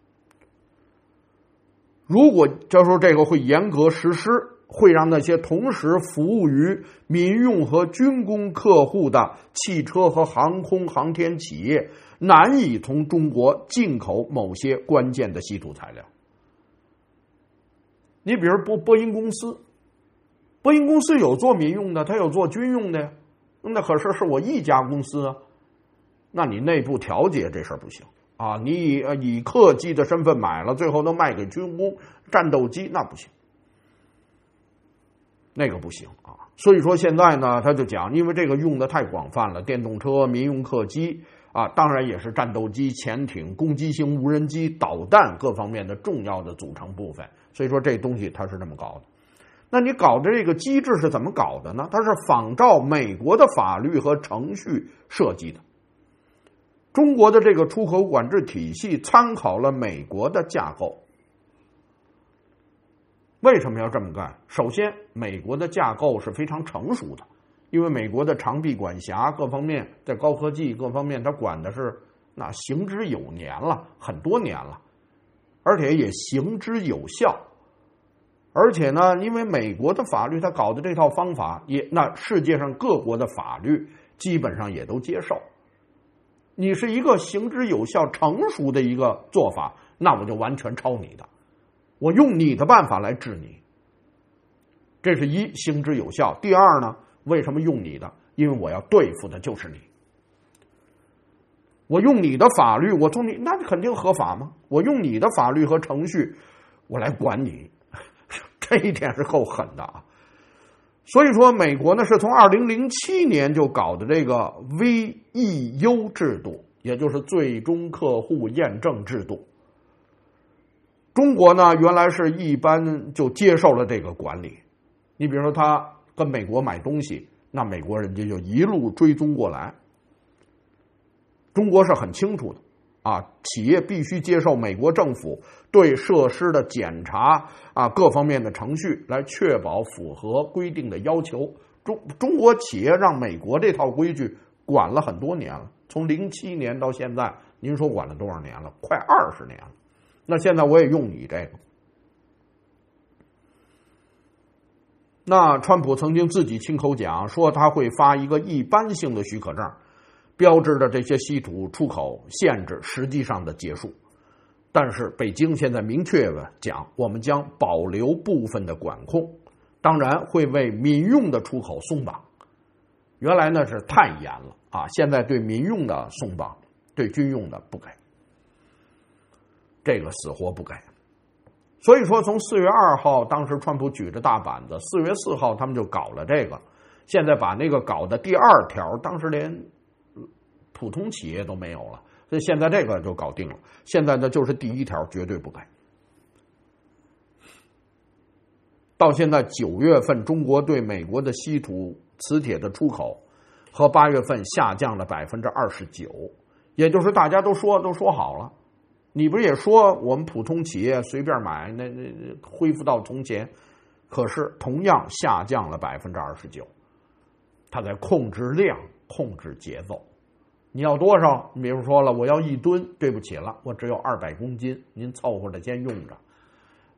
如果就说这个会严格实施，会让那些同时服务于民用和军工客户的汽车和航空航天企业难以从中国进口某些关键的稀土材料。你比如波波音公司，波音公司有做民用的，它有做军用的呀，那可是是我一家公司啊，那你内部调节这事儿不行啊！你以以客机的身份买了，最后都卖给军工战斗机，那不行。那个不行啊，所以说现在呢，他就讲，因为这个用的太广泛了，电动车、民用客机啊，当然也是战斗机、潜艇、攻击型无人机、导弹各方面的重要的组成部分。所以说这东西它是这么搞的。那你搞的这个机制是怎么搞的呢？它是仿照美国的法律和程序设计的。中国的这个出口管制体系参考了美国的架构。为什么要这么干？首先，美国的架构是非常成熟的，因为美国的长臂管辖各方面，在高科技各方面，它管的是那行之有年了，很多年了，而且也行之有效。而且呢，因为美国的法律，它搞的这套方法也，那世界上各国的法律基本上也都接受。你是一个行之有效、成熟的一个做法，那我就完全抄你的。我用你的办法来治你，这是一，行之有效。第二呢，为什么用你的？因为我要对付的就是你。我用你的法律，我从你那肯定合法吗？我用你的法律和程序，我来管你，这一点是够狠的啊！所以说，美国呢是从二零零七年就搞的这个 V E U 制度，也就是最终客户验证制度。中国呢，原来是一般就接受了这个管理。你比如说，他跟美国买东西，那美国人家就一路追踪过来。中国是很清楚的啊，企业必须接受美国政府对设施的检查啊，各方面的程序，来确保符合规定的要求。中中国企业让美国这套规矩管了很多年了，从零七年到现在，您说管了多少年了？快二十年了。那现在我也用你这个。那川普曾经自己亲口讲说，他会发一个一般性的许可证，标志着这些稀土出口限制实际上的结束。但是北京现在明确的讲，我们将保留部分的管控，当然会为民用的出口松绑。原来呢是太严了啊，现在对民用的松绑，对军用的不改。这个死活不改。所以说从四月二号，当时川普举着大板子，四月四号他们就搞了这个，现在把那个搞的第二条，当时连普通企业都没有了，所以现在这个就搞定了。现在呢就是第一条绝对不改。到现在九月份，中国对美国的稀土磁铁的出口和八月份下降了百分之二十九，也就是大家都说都说好了。你不是也说我们普通企业随便买，那那恢复到从前，可是同样下降了百分之二十九。它在控制量，控制节奏。你要多少？你比如说了，我要一吨，对不起了，我只有二百公斤，您凑合着先用着。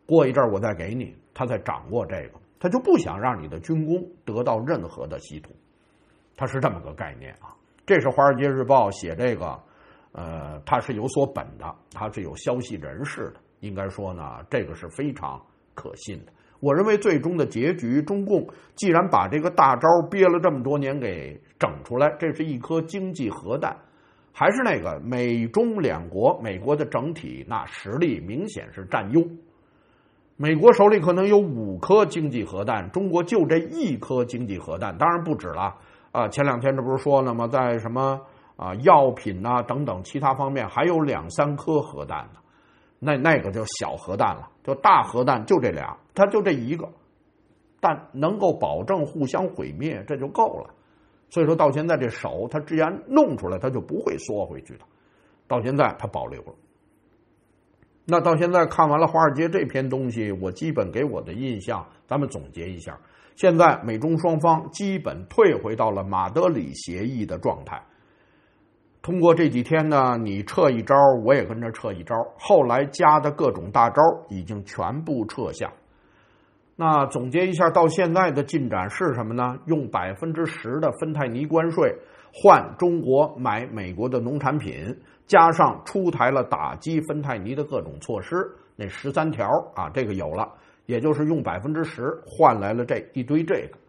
过一阵儿我再给你，他在掌握这个，他就不想让你的军工得到任何的稀土，他是这么个概念啊。这是《华尔街日报》写这个，呃，他是有所本的，他是有消息人士的，应该说呢，这个是非常可信的。我认为最终的结局，中共既然把这个大招憋了这么多年给整出来，这是一颗经济核弹，还是那个美中两国，美国的整体那实力明显是占优。美国手里可能有五颗经济核弹，中国就这一颗经济核弹，当然不止了。啊，前两天这不是说了吗？在什么啊药品呐、啊、等等其他方面还有两三颗核弹呢，那那个就小核弹了，就大核弹就这俩，它就这一个，但能够保证互相毁灭，这就够了。所以说到现在这手，它既然弄出来，它就不会缩回去的。到现在它保留了。那到现在看完了华尔街这篇东西，我基本给我的印象，咱们总结一下。现在美中双方基本退回到了马德里协议的状态。通过这几天呢，你撤一招，我也跟着撤一招，后来加的各种大招已经全部撤下。那总结一下，到现在的进展是什么呢？用百分之十的芬太尼关税换中国买美国的农产品，加上出台了打击芬太尼的各种措施，那十三条啊，这个有了。也就是用百分之十换来了这一堆这个，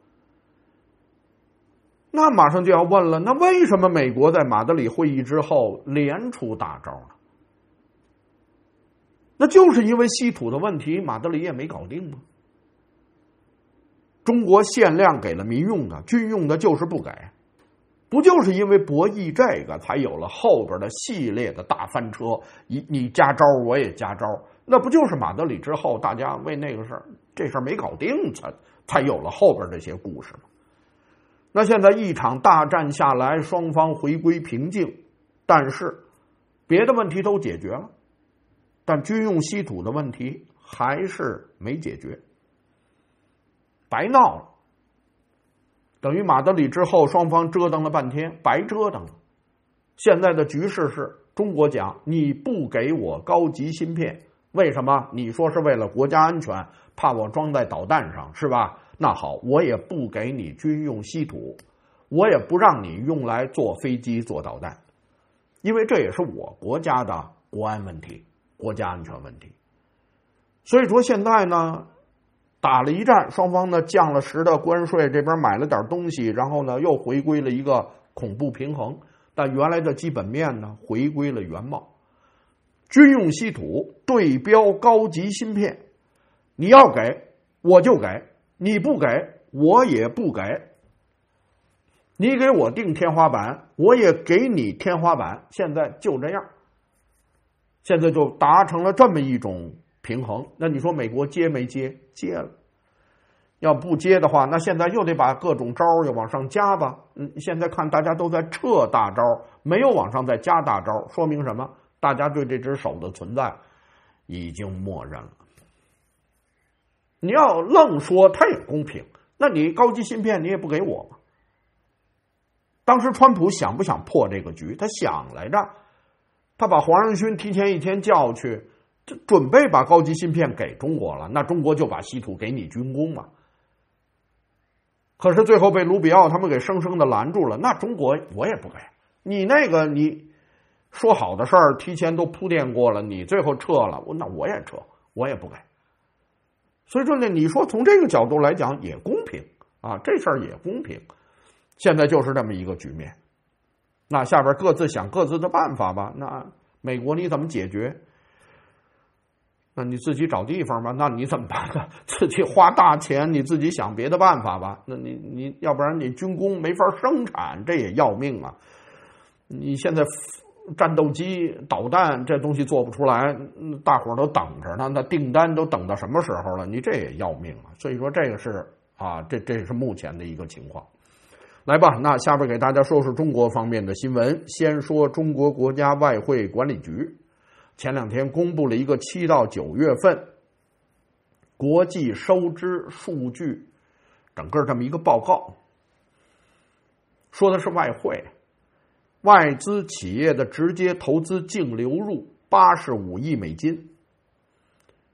那马上就要问了，那为什么美国在马德里会议之后连出大招呢？那就是因为稀土的问题，马德里也没搞定吗？中国限量给了民用的，军用的就是不给，不就是因为博弈这个，才有了后边的系列的大翻车，你你加招我也加招。那不就是马德里之后大家为那个事儿，这事儿没搞定才才有了后边这些故事吗？那现在一场大战下来，双方回归平静，但是别的问题都解决了，但军用稀土的问题还是没解决，白闹了。等于马德里之后双方折腾了半天，白折腾了。现在的局势是中国讲你不给我高级芯片，为什么？你说是为了国家安全，怕我装在导弹上，是吧？那好，我也不给你军用稀土，我也不让你用来坐飞机做导弹，因为这也是我国家的国安问题，国家安全问题。所以说现在呢，打了一战，双方呢降了十的关税，这边买了点东西，然后呢又回归了一个恐怖平衡，但原来的基本面呢回归了原貌。军用稀土对标高级芯片，你要给我就给，你不给我也不给。你给我定天花板，我也给你天花板，现在就这样，现在就达成了这么一种平衡。那你说美国接没接？接了。要不接的话，那现在又得把各种招又往上加吧。嗯，现在看大家都在撤大招，没有往上再加大招，说明什么？大家对这只手的存在已经默认了。你要愣说它也公平，那你高级芯片你也不给我吗？当时川普想不想破这个局？他想来着，他把黄仁勋提前一天叫去，准备把高级芯片给中国了，那中国就把稀土给你军工嘛。可是最后被卢比奥他们给生生的拦住了，那中国我也不给你，那个你说好的事儿提前都铺垫过了，你最后撤了，那我也撤，我也不给。所以说呢，你说从这个角度来讲也公平啊，这事儿也公平。现在就是这么一个局面，那下边各自想各自的办法吧。那美国你怎么解决？那你自己找地方吧。那你怎么办呢？自己花大钱，你自己想别的办法吧。那你你要不然你军工没法生产，这也要命啊。你现在战斗机、导弹这东西做不出来，大伙儿都等着呢，那订单都等到什么时候了？你这也要命啊。所以说这个是啊，这这是目前的一个情况。来吧，那下边给大家说说中国方面的新闻。先说中国国家外汇管理局前两天公布了一个七到九月份国际收支数据整个这么一个报告，说的是外汇，外资企业的直接投资净流入八十五亿美金，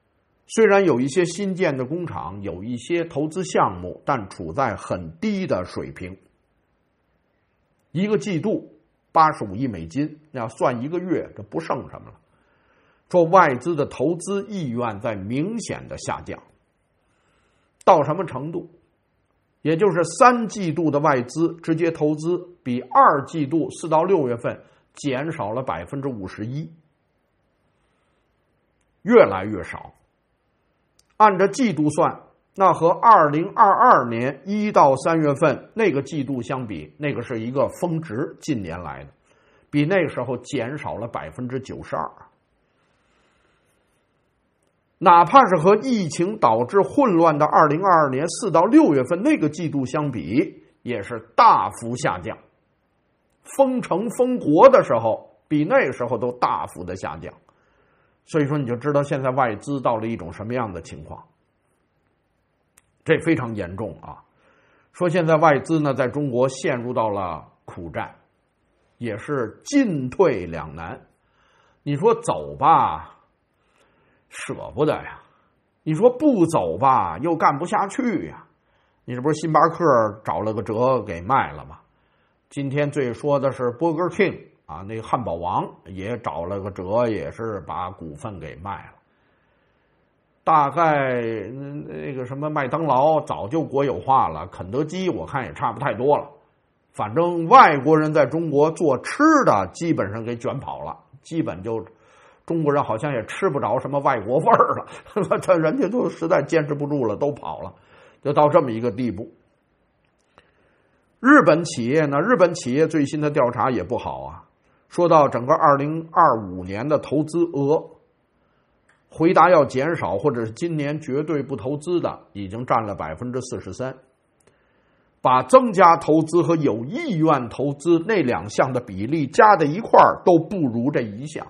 虽然有一些新建的工厂，有一些投资项目，但处在很低的水平。一个季度八十五亿美金，要算一个月，这不剩什么了。说外资的投资意愿在明显的下降，到什么程度？也就是三季度的外资直接投资比二季度四到六月份减少了百分之五十一，越来越少。按照季度算，那和二零二二年一到三月份那个季度相比，那个是一个峰值，近年来的，比那个时候减少了百分之九十二。哪怕是和疫情导致混乱的二零二二年四到六月份那个季度相比，也是大幅下降。封城封国的时候，比那个时候都大幅的下降。所以说你就知道现在外资到了一种什么样的情况，这非常严重啊。说现在外资呢在中国陷入到了苦战，也是进退两难。你说走吧舍不得呀，你说不走吧又干不下去呀。你这不是星巴克找了个辙给卖了吗？今天最说的是 Burger King啊，那个汉堡王也找了个辙，也是把股份给卖了。大概那个什么麦当劳早就国有化了，肯德基我看也差不太多了。反正外国人在中国做吃的基本上给卷跑了，基本就中国人好像也吃不着什么外国味儿了，这人家都实在坚持不住了，都跑了，就到这么一个地步。日本企业呢，日本企业最新的调查也不好啊。说到整个二零二五年的投资额，回答要减少或者是今年绝对不投资的已经占了百分之四十三，把增加投资和有意愿投资那两项的比例加在一块儿都不如这一项，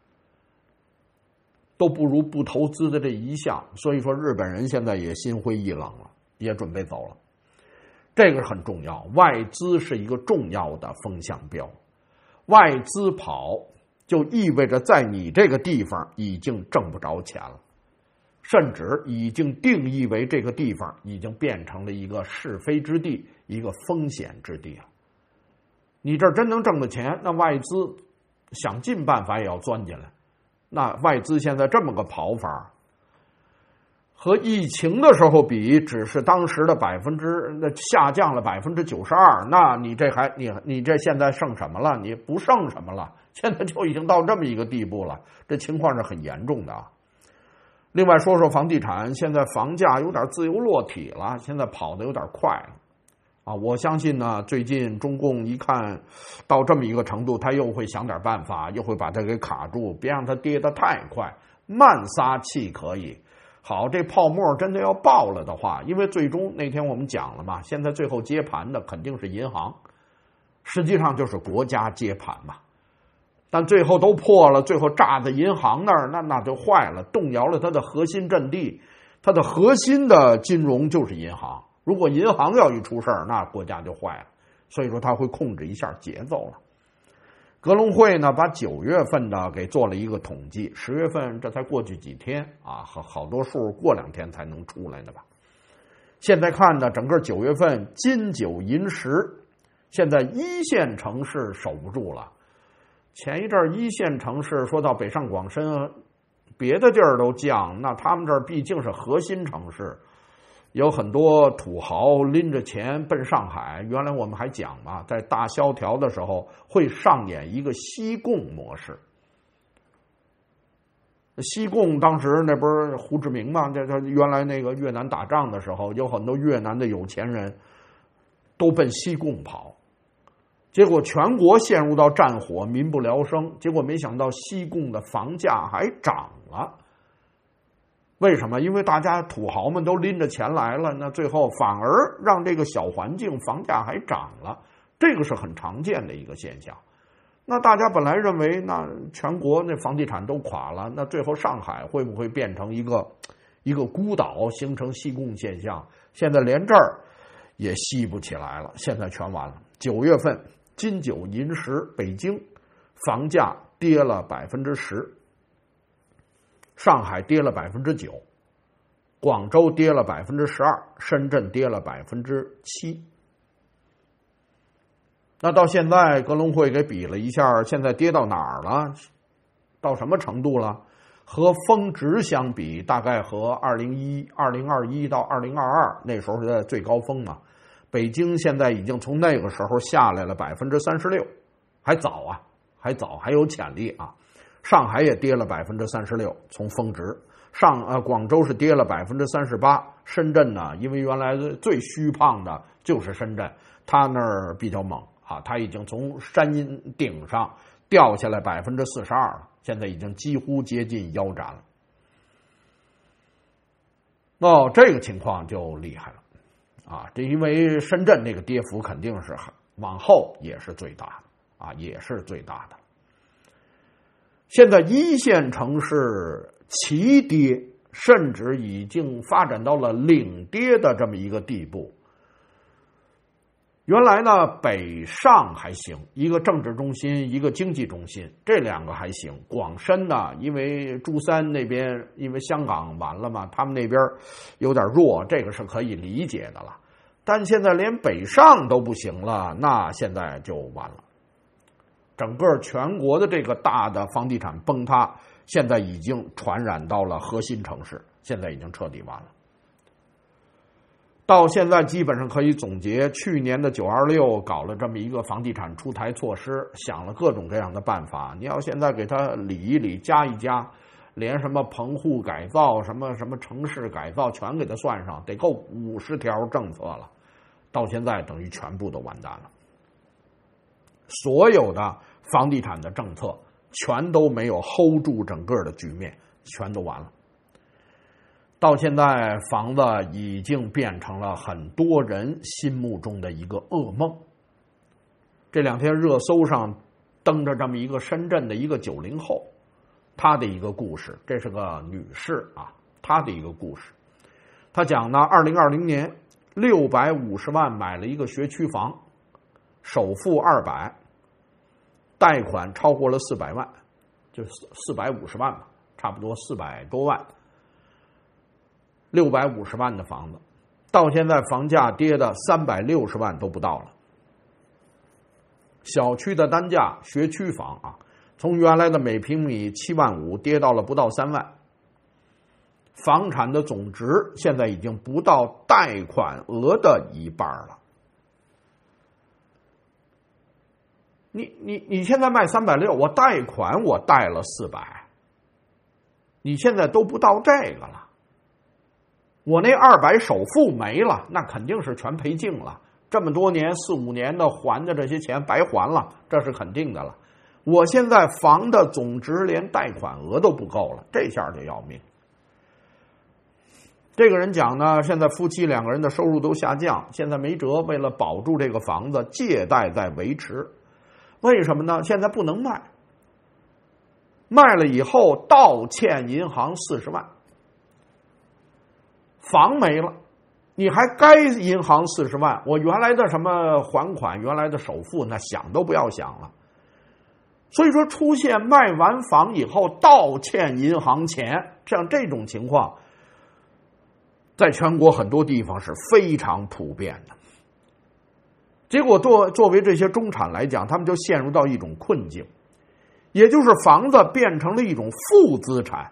都不如不投资的这一项。所以说日本人现在也心灰意冷了，也准备走了。这个很重要，外资是一个重要的风向标。外资跑就意味着在你这个地方已经挣不着钱了，甚至已经定义为这个地方已经变成了一个是非之地，一个风险之地了。你这儿真能挣的钱，那外资想尽办法也要钻进来。那外资现在这么个跑法，和疫情的时候比，只是当时的百分之那下降了百分之九十二，那你这还你你这现在剩什么了？你不剩什么了？现在就已经到这么一个地步了，这情况是很严重的啊。另外说说房地产，现在房价有点自由落体了，现在跑得有点快了啊。我相信呢，最近中共一看到这么一个程度，他又会想点办法，又会把它给卡住，别让它跌得太快，慢撒气可以。好，这泡沫真的要爆了的话，因为最终那天我们讲了嘛，现在最后接盘的肯定是银行，实际上就是国家接盘嘛。但最后都破了，最后炸在银行那儿，那那就坏了，动摇了它的核心阵地，它的核心的金融就是银行。如果银行要一出事儿，那国家就坏了。所以说他会控制一下节奏了。格隆会呢，把九月份的给做了一个统计，十月份这才过去几天啊，好好多数过两天才能出来的吧。现在看呢，整个九月份金九银十，现在一线城市守不住了。前一阵一线城市说到北上广深，别的地儿都降，那他们这儿毕竟是核心城市，有很多土豪拎着钱奔上海。原来我们还讲嘛，在大萧条的时候会上演一个西贡模式。西贡当时那不是胡志明嘛，这这原来那个越南打仗的时候，有很多越南的有钱人都奔西贡跑，结果全国陷入到战火，民不聊生。结果没想到西贡的房价还涨了。为什么？因为大家土豪们都拎着钱来了，那最后反而让这个小环境房价还涨了，这个是很常见的一个现象。那大家本来认为那全国那房地产都垮了，那最后上海会不会变成一个一个孤岛，形成西贡现象？现在连这儿也吸不起来了，现在全完了。九月份金九银十，北京房价跌了百分之十。上海跌了百分之九， 广州跌了百分之十二，深圳跌了百分之七。那到现在，格隆会给比了一下，现在跌到哪儿了？到什么程度了？和峰值相比，大概和二零一二零二一到二零二二那时候的最高峰嘛。北京现在已经从那个时候下来了百分之三十六，还早啊，还早，还有潜力啊。上海也跌了百分之三十六，从峰值。上呃，广州是跌了百分之三十八，深圳呢，因为原来最虚胖的就是深圳，它那儿比较猛啊，它已经从山顶上掉下来百分之四十二了，现在已经几乎接近腰斩了。哦，这个情况就厉害了啊！这因为深圳那个跌幅肯定是往后也是最大的啊，也是最大的。现在一线城市齐跌，甚至已经发展到了领跌的这么一个地步。原来呢，北上还行，一个政治中心，一个经济中心，这两个还行。广深呢，因为珠三那边，因为香港完了嘛，他们那边有点弱，这个是可以理解的了。但现在连北上都不行了，那现在就完了。整个全国的这个大的房地产崩塌，现在已经传染到了核心城市，现在已经彻底完了。到现在基本上可以总结，去年的九二六搞了这么一个房地产出台措施，想了各种各样的办法。你要现在给它理一理，加一加，连什么棚户改造、什么什么城市改造全给它算上，得够五十条政策了。到现在等于全部都完蛋了，所有的房地产的政策全都没有 hold 住整个的局面，全都完了。到现在，房子已经变成了很多人心目中的一个噩梦。这两天热搜上登着这么一个深圳的一个九零后，她的一个故事，这是个女士啊，她的一个故事。她讲呢，二零二零年六百五十万买了一个学区房，首付二百，贷款超过了四百万，就是四百五十万吧，差不多四百多万。六百五十万的房子，到现在房价跌的三百六十万都不到了。小区的单价，学区房啊，从原来的每平米七万五跌到了不到三万。房产的总值现在已经不到贷款额的一半了。你你你现在卖三百六，我贷款我贷了四百，你现在都不到这个了。我那二百首付没了，那肯定是全赔净了。这么多年四五年的还的这些钱白还了，这是肯定的了。我现在房的总值连贷款额都不够了，这下就要命。这个人讲呢，现在夫妻两个人的收入都下降，现在没辙，为了保住这个房子，借贷在维持。为什么呢？现在不能卖，卖了以后倒欠银行四十万。房没了，你还该银行四十万，我原来的什么还款，原来的首付，那想都不要想了。所以说，出现卖完房以后倒欠银行钱，像这种情况，在全国很多地方是非常普遍的。结果作作为这些中产来讲，他们就陷入到一种困境，也就是房子变成了一种负资产。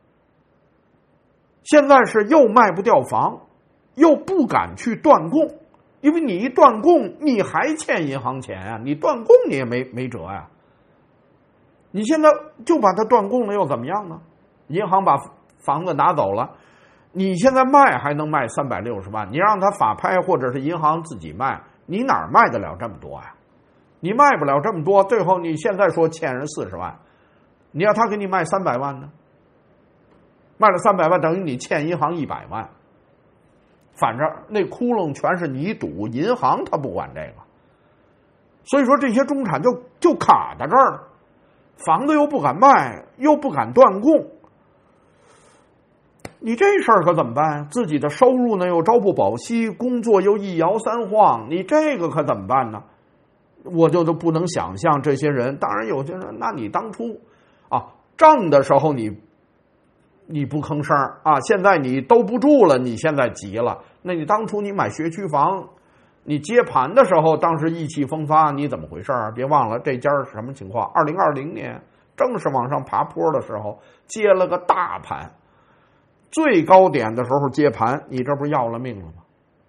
现在是又卖不掉房，又不敢去断供，因为你一断供，你还欠银行钱啊！你断供你也没没辙呀、啊。你现在就把它断供了，又怎么样呢？银行把房子拿走了，你现在卖还能卖三百六十万，你让他法拍或者是银行自己卖，你哪儿卖得了这么多呀？你卖不了这么多，最后你现在说欠人四十万，你要他给你卖三百万呢？卖了三百万，等于你欠银行一百万。反正那窟窿全是你赌，银行他不管这个。所以说这些中产就就卡在这儿了，房子又不敢卖，又不敢断供，你这事儿可怎么办？自己的收入呢又朝不保夕，工作又一摇三晃，你这个可怎么办呢？我就都不能想象这些人。当然有些人，那你当初啊挣的时候你你不吭声啊，现在你兜不住了，你现在急了，那你当初你买学区房，你接盘的时候，当时意气风发，你怎么回事啊？别忘了这家是什么情况？二零二零年正是往上爬坡的时候，接了个大盘，最高点的时候接盘，你这不要了命了吗？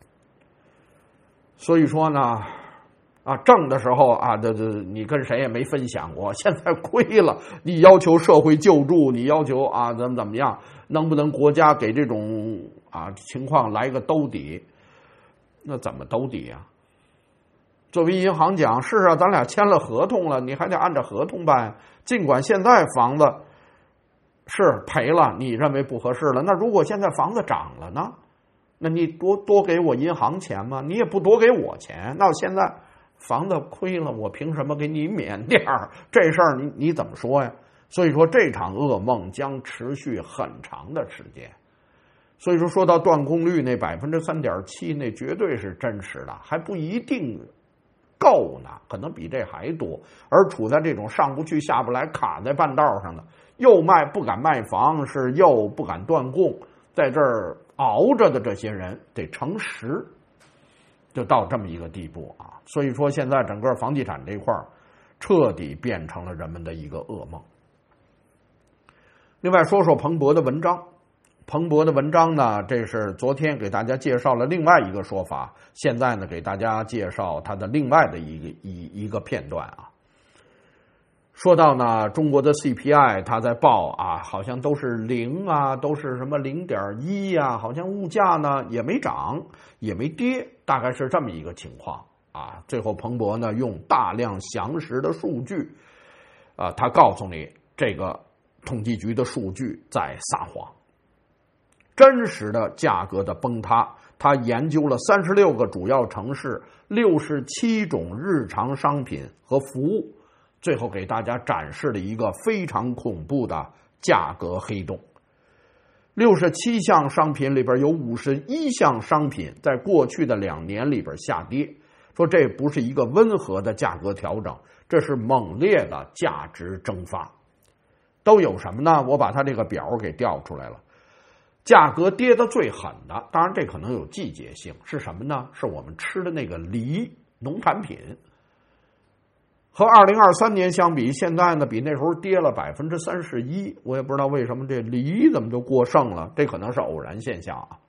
所以说呢，啊，挣的时候啊，这这你跟谁也没分享过，现在亏了，你要求社会救助，你要求啊怎么怎么样，能不能国家给这种啊情况来个兜底？那怎么兜底啊？作为银行讲，是啊，咱俩签了合同了，你还得按照合同办。尽管现在房子是赔了，你认为不合适了，那如果现在房子涨了呢？那你多多给我银行钱吗？你也不多给我钱，那我现在房子亏了，我凭什么给你免点儿？这事儿你你怎么说呀？所以说这场噩梦将持续很长的时间。所以说说到断供率那百分之三点七，那绝对是真实的，还不一定够呢，可能比这还多。而处在这种上不去下不来，卡在半道上的，又卖不敢卖房，是又不敢断供，在这儿熬着的这些人得乘十，就到这么一个地步啊！所以说现在整个房地产这块彻底变成了人们的一个噩梦。另外说说彭博的文章。彭博的文章呢，这是昨天给大家介绍了另外一个说法，现在呢给大家介绍它的另外的一个一一个片段啊。说到呢，中国的 C P I 它在报啊，好像都是零啊，都是什么零点一啊，好像物价呢也没涨也没跌，大概是这么一个情况啊。最后彭博呢用大量详实的数据啊，他告诉你这个统计局的数据在撒谎。真实的价格的崩塌，他研究了三十六个主要城市六十七种日常商品和服务，最后给大家展示了一个非常恐怖的价格黑洞。六十七项商品里边有五十一项商品在过去的两年里边下跌，说这不是一个温和的价格调整，这是猛烈的价值蒸发。都有什么呢？我把它这个表给调出来了。价格跌得最狠的，当然这可能有季节性，是什么呢？是我们吃的那个梨，农产品。和二零二三年相比，现在呢比那时候跌了百分之三十一。我也不知道为什么这梨怎么就过剩了，这可能是偶然现象啊。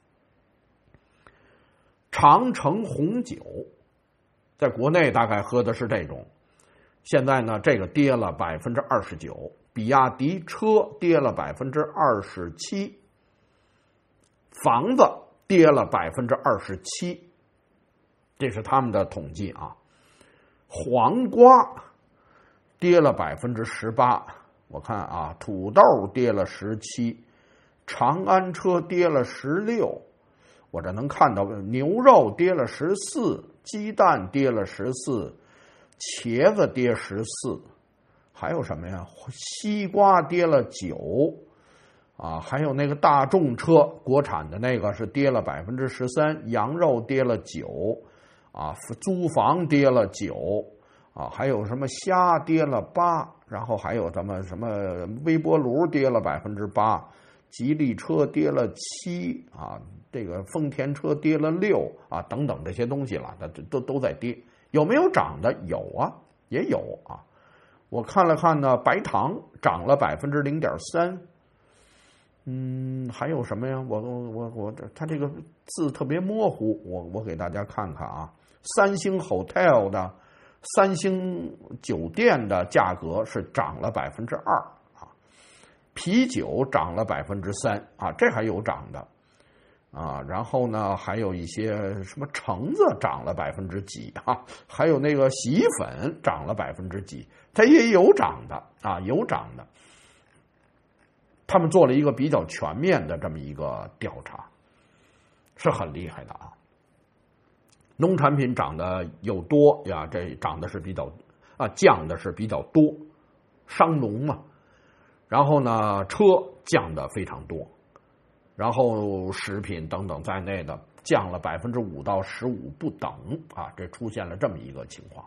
长城红酒，在国内大概喝的是这种，现在呢这个跌了百分之二十九，比亚迪车跌了百分之二十七。房子跌了百分之二十七，这是他们的统计啊。黄瓜跌了百分之十八，我看啊，土豆跌了十七，长安车跌了十六，我这能看到牛肉跌了十四，鸡蛋跌了十四，茄子跌十四，还有什么呀？西瓜跌了九。啊，还有那个大众车，国产的那个是跌了百分之十三，羊肉跌了九，啊，租房跌了九，啊，还有什么虾跌了八，然后还有什么什么微波炉跌了百分之八，吉利车跌了七，啊，这个丰田车跌了六，啊，等等这些东西了，它都都在跌。有没有涨的？有啊，也有啊。我看了看呢，白糖涨了百分之零点三。嗯，还有什么呀？我我我他这个字特别模糊，我我给大家看看啊。三星 hotel 的三星酒店的价格是涨了百分之二啊，啤酒涨了百分之三啊，这还有涨的啊。然后呢，还有一些什么橙子涨了百分之几啊，还有那个洗衣粉涨了百分之几，它也有涨的啊，有涨的。他们做了一个比较全面的这么一个调查，是很厉害的啊。农产品涨的有多呀，这涨的是比较啊，降的是比较多，商农嘛。然后呢，车降的非常多，然后食品等等在内的降了百分之五到十五不等啊，这出现了这么一个情况。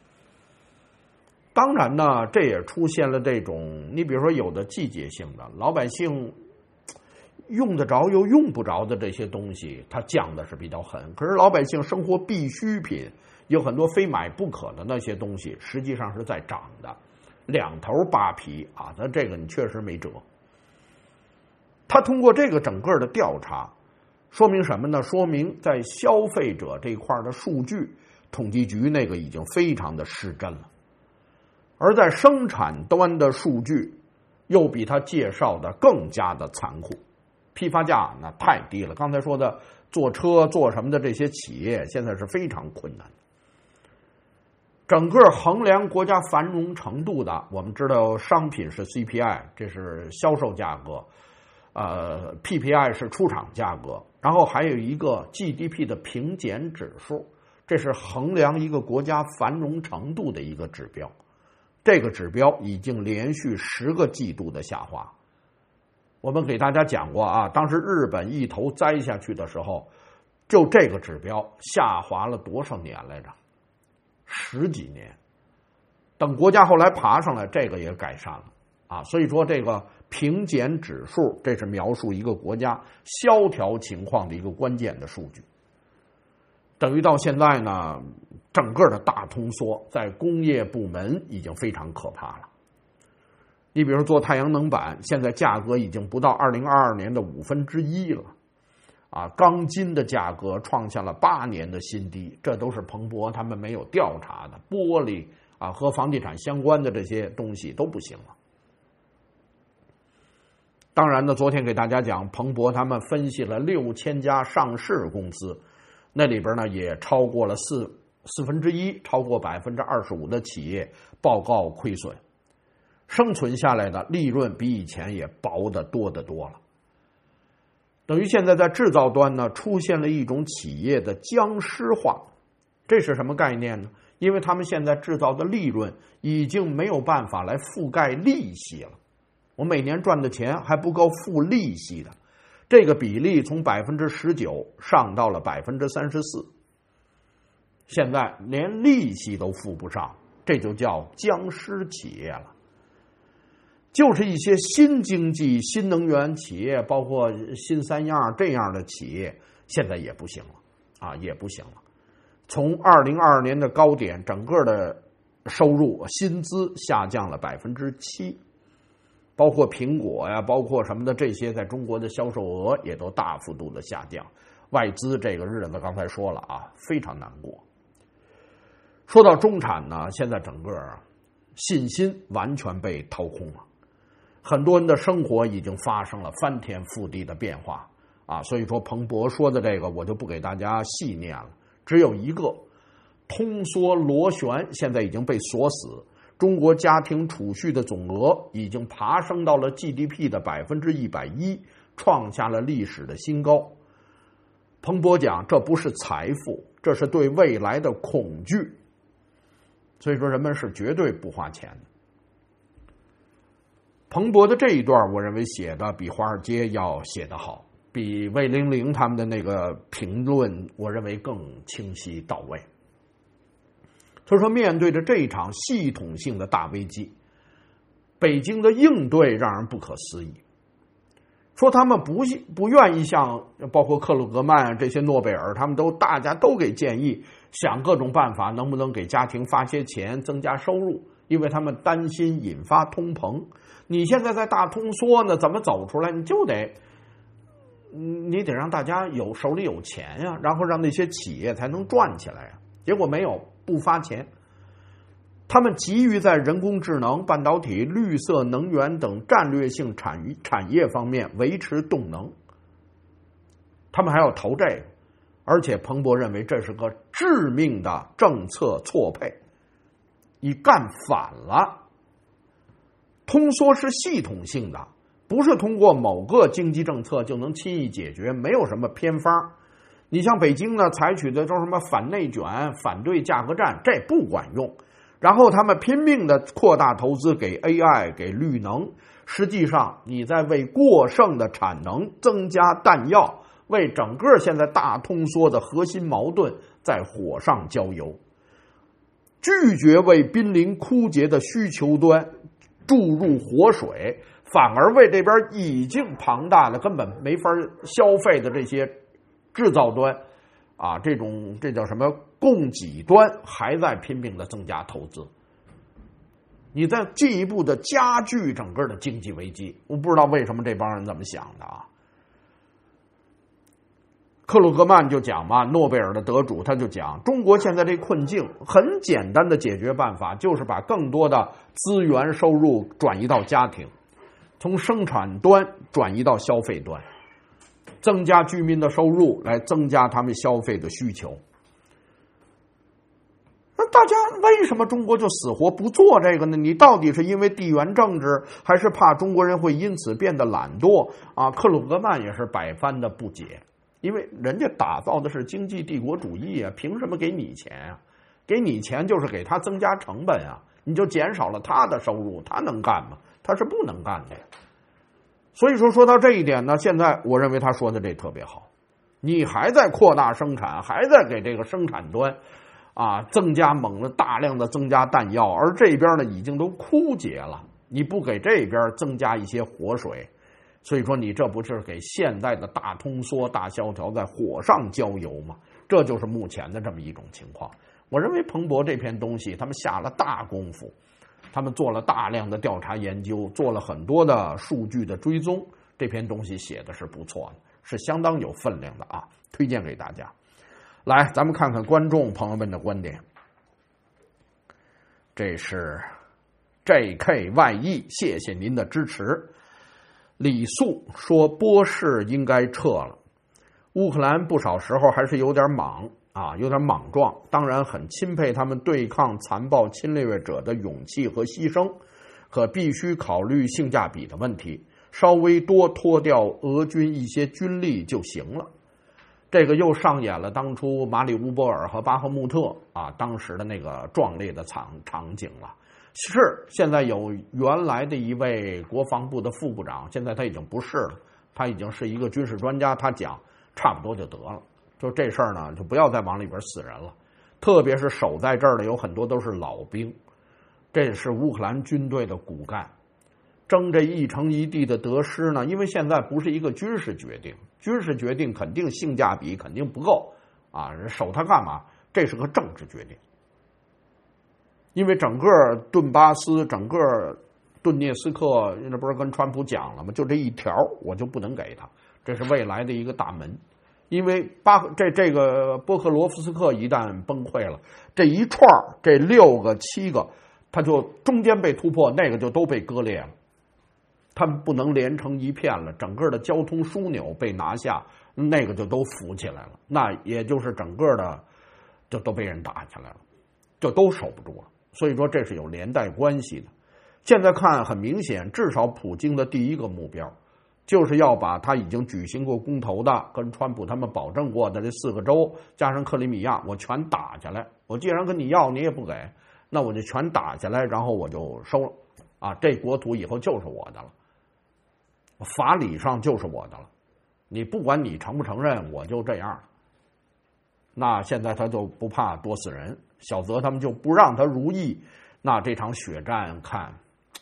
当然呢，这也出现了这种，你比如说有的季节性的，老百姓用得着又用不着的这些东西，它降的是比较狠。可是老百姓生活必需品有很多非买不可的那些东西，实际上是在涨的，两头扒皮啊！那这个你确实没辙。他通过这个整个的调查，说明什么呢？说明在消费者这块的数据，统计局那个已经非常的失真了，而在生产端的数据又比他介绍的更加的残酷。批发价那太低了，刚才说的做车做什么的这些企业现在是非常困难的。整个衡量国家繁荣程度的，我们知道商品是 C P I， 这是销售价格，呃 P P I 是出厂价格，然后还有一个 G D P 的平减指数，这是衡量一个国家繁荣程度的一个指标。这个指标已经连续十个季度的下滑。我们给大家讲过啊，当时日本一头栽下去的时候，就这个指标下滑了多少年来着？十几年。等国家后来爬上来，这个也改善了啊。所以说这个平减指数，这是描述一个国家萧条情况的一个关键的数据。等于到现在呢，整个的大通缩在工业部门已经非常可怕了。你比如做太阳能板，现在价格已经不到二零二二年的五分之一了，啊，钢筋的价格创下了八年的新低，这都是彭博他们没有调查的。玻璃啊和房地产相关的这些东西都不行了。当然呢，昨天给大家讲，彭博他们分析了六千家上市公司，那里边呢也超过了四四分之一，超过百分之二十五的企业报告亏损。生存下来的利润比以前也薄得多得多了，等于现在在制造端呢出现了一种企业的僵尸化。这是什么概念呢？因为他们现在制造的利润已经没有办法来覆盖利息了，我每年赚的钱还不够付利息的，这个比例从百分之十九上到了百分之三十四，现在连利息都付不上，这就叫僵尸企业了。就是一些新经济、新能源企业，包括新三样这样的企业，现在也不行了啊，也不行了。从二零二二年的高点，整个的收入、薪资下降了百分之七，包括苹果呀，包括什么的这些，在中国的销售额也都大幅度的下降。外资这个日子刚才说了啊，非常难过。说到中产呢，现在整个信心完全被掏空了。很多人的生活已经发生了翻天覆地的变化啊，所以说彭博说的这个我就不给大家细念了，只有一个，通缩螺旋现在已经被锁死，中国家庭储蓄的总额已经爬升到了 G D P 的百分之一百一，创下了历史的新高。彭博讲，这不是财富，这是对未来的恐惧。所以说人们是绝对不花钱的。彭博的这一段我认为写的比华尔街要写得好，比魏玲玲他们的那个评论我认为更清晰到位。他说面对着这一场系统性的大危机，北京的应对让人不可思议。说他们不不愿意像包括克鲁格曼这些诺贝尔，他们都大家都给建议想各种办法，能不能给家庭发些钱增加收入，因为他们担心引发通膨。你现在在大通缩呢，怎么走出来？你就得你得让大家有手里有钱呀，然后让那些企业才能赚起来呀。结果没有，不发钱。他们急于在人工智能、半导体、绿色能源等战略性产产业方面维持动能，他们还要投这个，而且彭博认为这是个致命的政策错配，你干反了。通缩是系统性的，不是通过某个经济政策就能轻易解决，没有什么偏方。你像北京呢，采取的都什么反内卷、反对价格战，这不管用。然后他们拼命的扩大投资给 A I、给绿能，实际上你在为过剩的产能增加弹药，为整个现在大通缩的核心矛盾在火上浇油。拒绝为濒临枯竭的需求端注入活水， 反而为这边已经庞大的根本没法消费的这些制造端啊，这种这叫什么供给端还在拼命的增加投资，你在进一步的加剧整个的经济危机。我不知道为什么这帮人这么想的啊。克鲁格曼就讲嘛，诺贝尔的得主他就讲，中国现在这困境很简单的解决办法就是把更多的资源收入转移到家庭，从生产端转移到消费端，增加居民的收入来增加他们消费的需求。那大家为什么中国就死活不做这个呢？你到底是因为地缘政治，还是怕中国人会因此变得懒惰啊？克鲁格曼也是百般的不解，因为人家打造的是经济帝国主义啊，凭什么给你钱啊？给你钱就是给他增加成本啊，你就减少了他的收入，他能干吗？他是不能干的。所以说说到这一点呢，现在我认为他说的这特别好，你还在扩大生产，还在给这个生产端啊增加猛的大量的增加弹药，而这边呢已经都枯竭了，你不给这边增加一些活水，所以说你这不是给现代的大通缩大萧条在火上浇油吗？这就是目前的这么一种情况。我认为彭博这篇东西他们下了大功夫，他们做了大量的调查研究，做了很多的数据的追踪，这篇东西写的是不错的，是相当有分量的啊，推荐给大家。来，咱们看看观众朋友们的观点。这是 J K Y E， 谢谢您的支持。李素说波士应该撤了，乌克兰不少时候还是有点莽啊，有点莽撞，当然很钦佩他们对抗残暴侵略者的勇气和牺牲，可必须考虑性价比的问题，稍微多脱掉俄军一些军力就行了。这个又上演了当初马里乌波尔和巴赫穆特啊当时的那个壮烈的场场景了。是，现在有原来的一位国防部的副部长，现在他已经不是了，他已经是一个军事专家，他讲差不多就得了，就这事儿呢就不要再往里边死人了，特别是守在这儿的有很多都是老兵，这是乌克兰军队的骨干。争这一城一地的得失呢，因为现在不是一个军事决定，军事决定肯定性价比肯定不够啊，守它干嘛？这是个政治决定。因为整个顿巴斯，整个顿涅斯克，那不是跟川普讲了吗？就这一条我就不能给他，这是未来的一个大门。因为巴这这个波克罗夫斯克一旦崩溃了，这一串这六个七个，它就中间被突破，那个就都被割裂了。他们不能连成一片了，整个的交通枢纽被拿下，那个就都浮起来了，那也就是整个的就都被人打下来了，就都守不住了。所以说这是有连带关系的。现在看很明显，至少普京的第一个目标就是要把他已经举行过公投的，跟川普他们保证过的这四个州加上克里米亚，我全打下来。我既然跟你要，你也不给，那我就全打下来，然后我就收了啊，这国土以后就是我的了。法理上就是我的了，你不管你承不承认，我就这样。那现在他就不怕多死人，小泽他们就不让他如意，那这场血战看，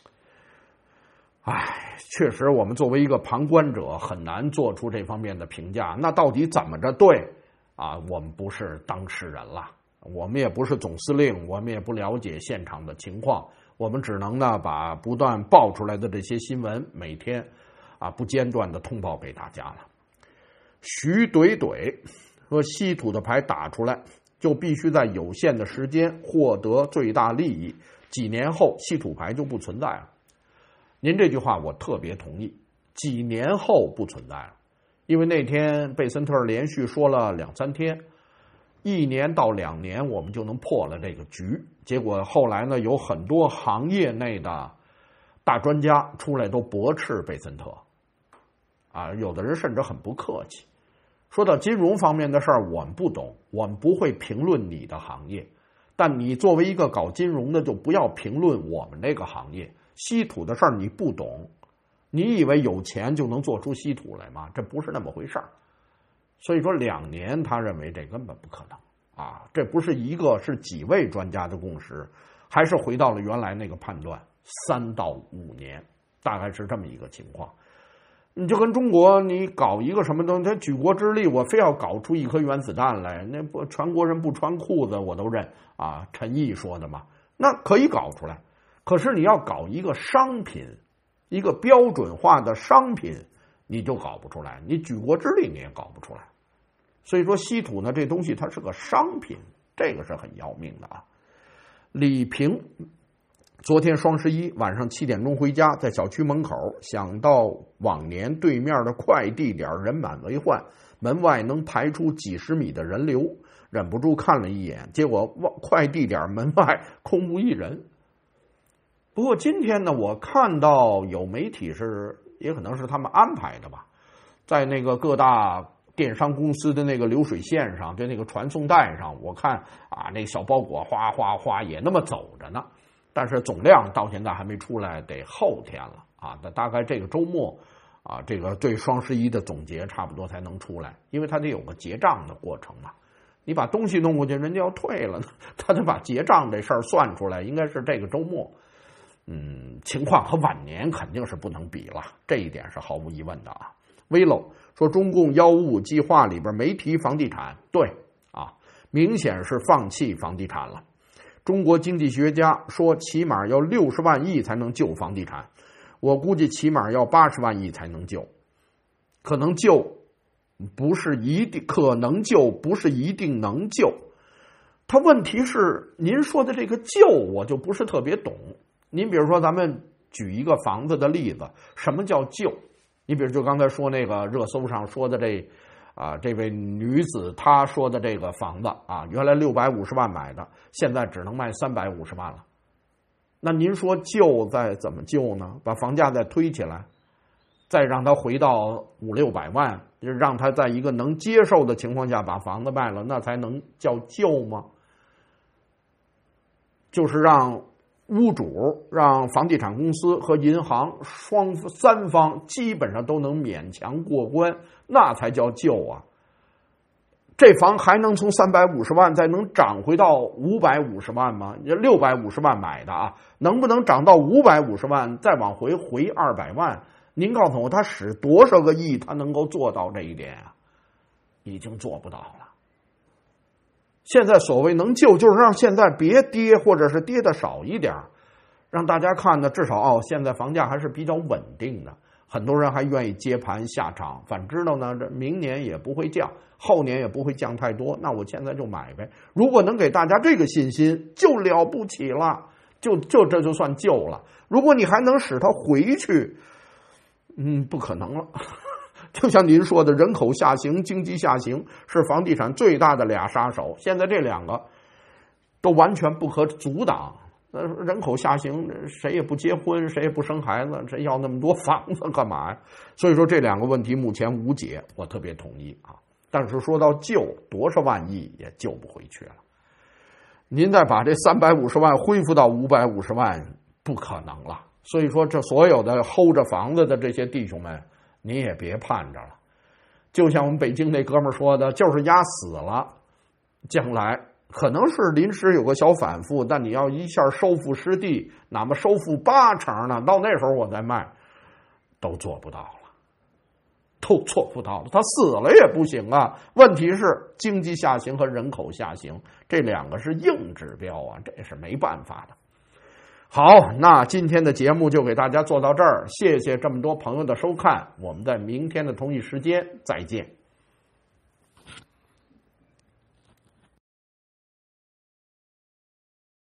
唉，确实我们作为一个旁观者很难做出这方面的评价。那到底怎么着对啊？我们不是当事人了，我们也不是总司令，我们也不了解现场的情况，我们只能呢把不断爆出来的这些新闻每天啊，不间断的通报给大家了。徐怼怼说，稀土的牌打出来就必须在有限的时间获得最大利益，几年后稀土牌就不存在了。您这句话我特别同意，几年后不存在了，因为那天贝森特连续说了两三天，一年到两年我们就能破了这个局。结果后来呢，有很多行业内的大专家出来都驳斥贝森特。啊，有的人甚至很不客气，说到金融方面的事儿，我们不懂，我们不会评论你的行业，但你作为一个搞金融的，就不要评论我们这个行业。稀土的事儿你不懂，你以为有钱就能做出稀土来吗？这不是那么回事儿。所以说两年，他认为这根本不可能啊，这不是一个，是几位专家的共识，还是回到了原来那个判断，三到五年。 大概是这么一个情况。你就跟中国，你搞一个什么东西，他举国之力，我非要搞出一颗原子弹来，那不全国人不穿裤子我都认啊。陈毅说的嘛，那可以搞出来。可是你要搞一个商品，一个标准化的商品，你就搞不出来，你举国之力你也搞不出来。所以说稀土呢，这东西它是个商品，这个是很要命的啊。李平昨天双十一晚上七点钟回家，在小区门口想到往年对面的快递点人满为患，门外能排出几十米的人流，忍不住看了一眼，结果快递点门外空无一人。不过今天呢，我看到有媒体是，也可能是他们安排的吧，在那个各大电商公司的那个流水线上，就那个传送带上，我看啊，那小包裹哗哗哗也那么走着呢。但是总量到现在还没出来，得后天了啊！那大概这个周末啊，这个对双十一的总结差不多才能出来，因为它得有个结账的过程嘛。你把东西弄过去，人家要退了呢，他得把结账这事儿算出来，应该是这个周末。嗯，情况和晚年肯定是不能比了，这一点是毫无疑问的啊。Vilo 说中共幺五五计划里边没提房地产，对啊，明显是放弃房地产了。中国经济学家说，起码要六十万亿才能救房地产，我估计起码要八十万亿才能救，可能救不是一定，可能救不是一定能救。他问题是您说的这个救，我就不是特别懂。您比如说，咱们举一个房子的例子，什么叫救？你比如就刚才说那个热搜上说的这。啊，这位女子她说的这个房子啊，原来六百五十万买的，现在只能卖三百五十万了。那您说救再怎么救呢？把房价再推起来，再让它回到五六百万，让它在一个能接受的情况下把房子卖了，那才能叫救吗？就是让屋主、让房地产公司和银行双三方基本上都能勉强过关，那才叫救啊！这房还能从三百五十万再能涨回到五百五十万吗？六百五十万买的啊，能不能涨到五百五十万再往回回二百万？您告诉我，他使多少个亿，他能够做到这一点啊？已经做不到了。现在所谓能救，就是让现在别跌，或者是跌的少一点，让大家看呢，至少哦，现在房价还是比较稳定的，很多人还愿意接盘下场。反知道呢，这明年也不会降，后年也不会降太多，那我现在就买呗。如果能给大家这个信心，就了不起了，就就这就算救了。如果你还能使它回去，嗯，不可能了。就像您说的，人口下行、经济下行是房地产最大的俩杀手，现在这两个都完全不可阻挡。那人口下行，谁也不结婚，谁也不生孩子，谁要那么多房子干嘛呀？所以说这两个问题目前无解，我特别同意啊。但是说到救，多少万亿也救不回去了。您再把这三百五十万恢复到五百五十万，不可能了。所以说，这所有的 hold 着房子的这些弟兄们，你也别盼着了。就像我们北京那哥们儿说的，就是压死了，将来可能是临时有个小反复，但你要一下收复失地，哪怕收复八成呢，到那时候我再卖，都做不到了，都做不到了。他死了也不行啊。问题是经济下行和人口下行这两个是硬指标啊，这是没办法的。好，那今天的节目就给大家做到这儿，谢谢这么多朋友的收看，我们在明天的同一时间再见。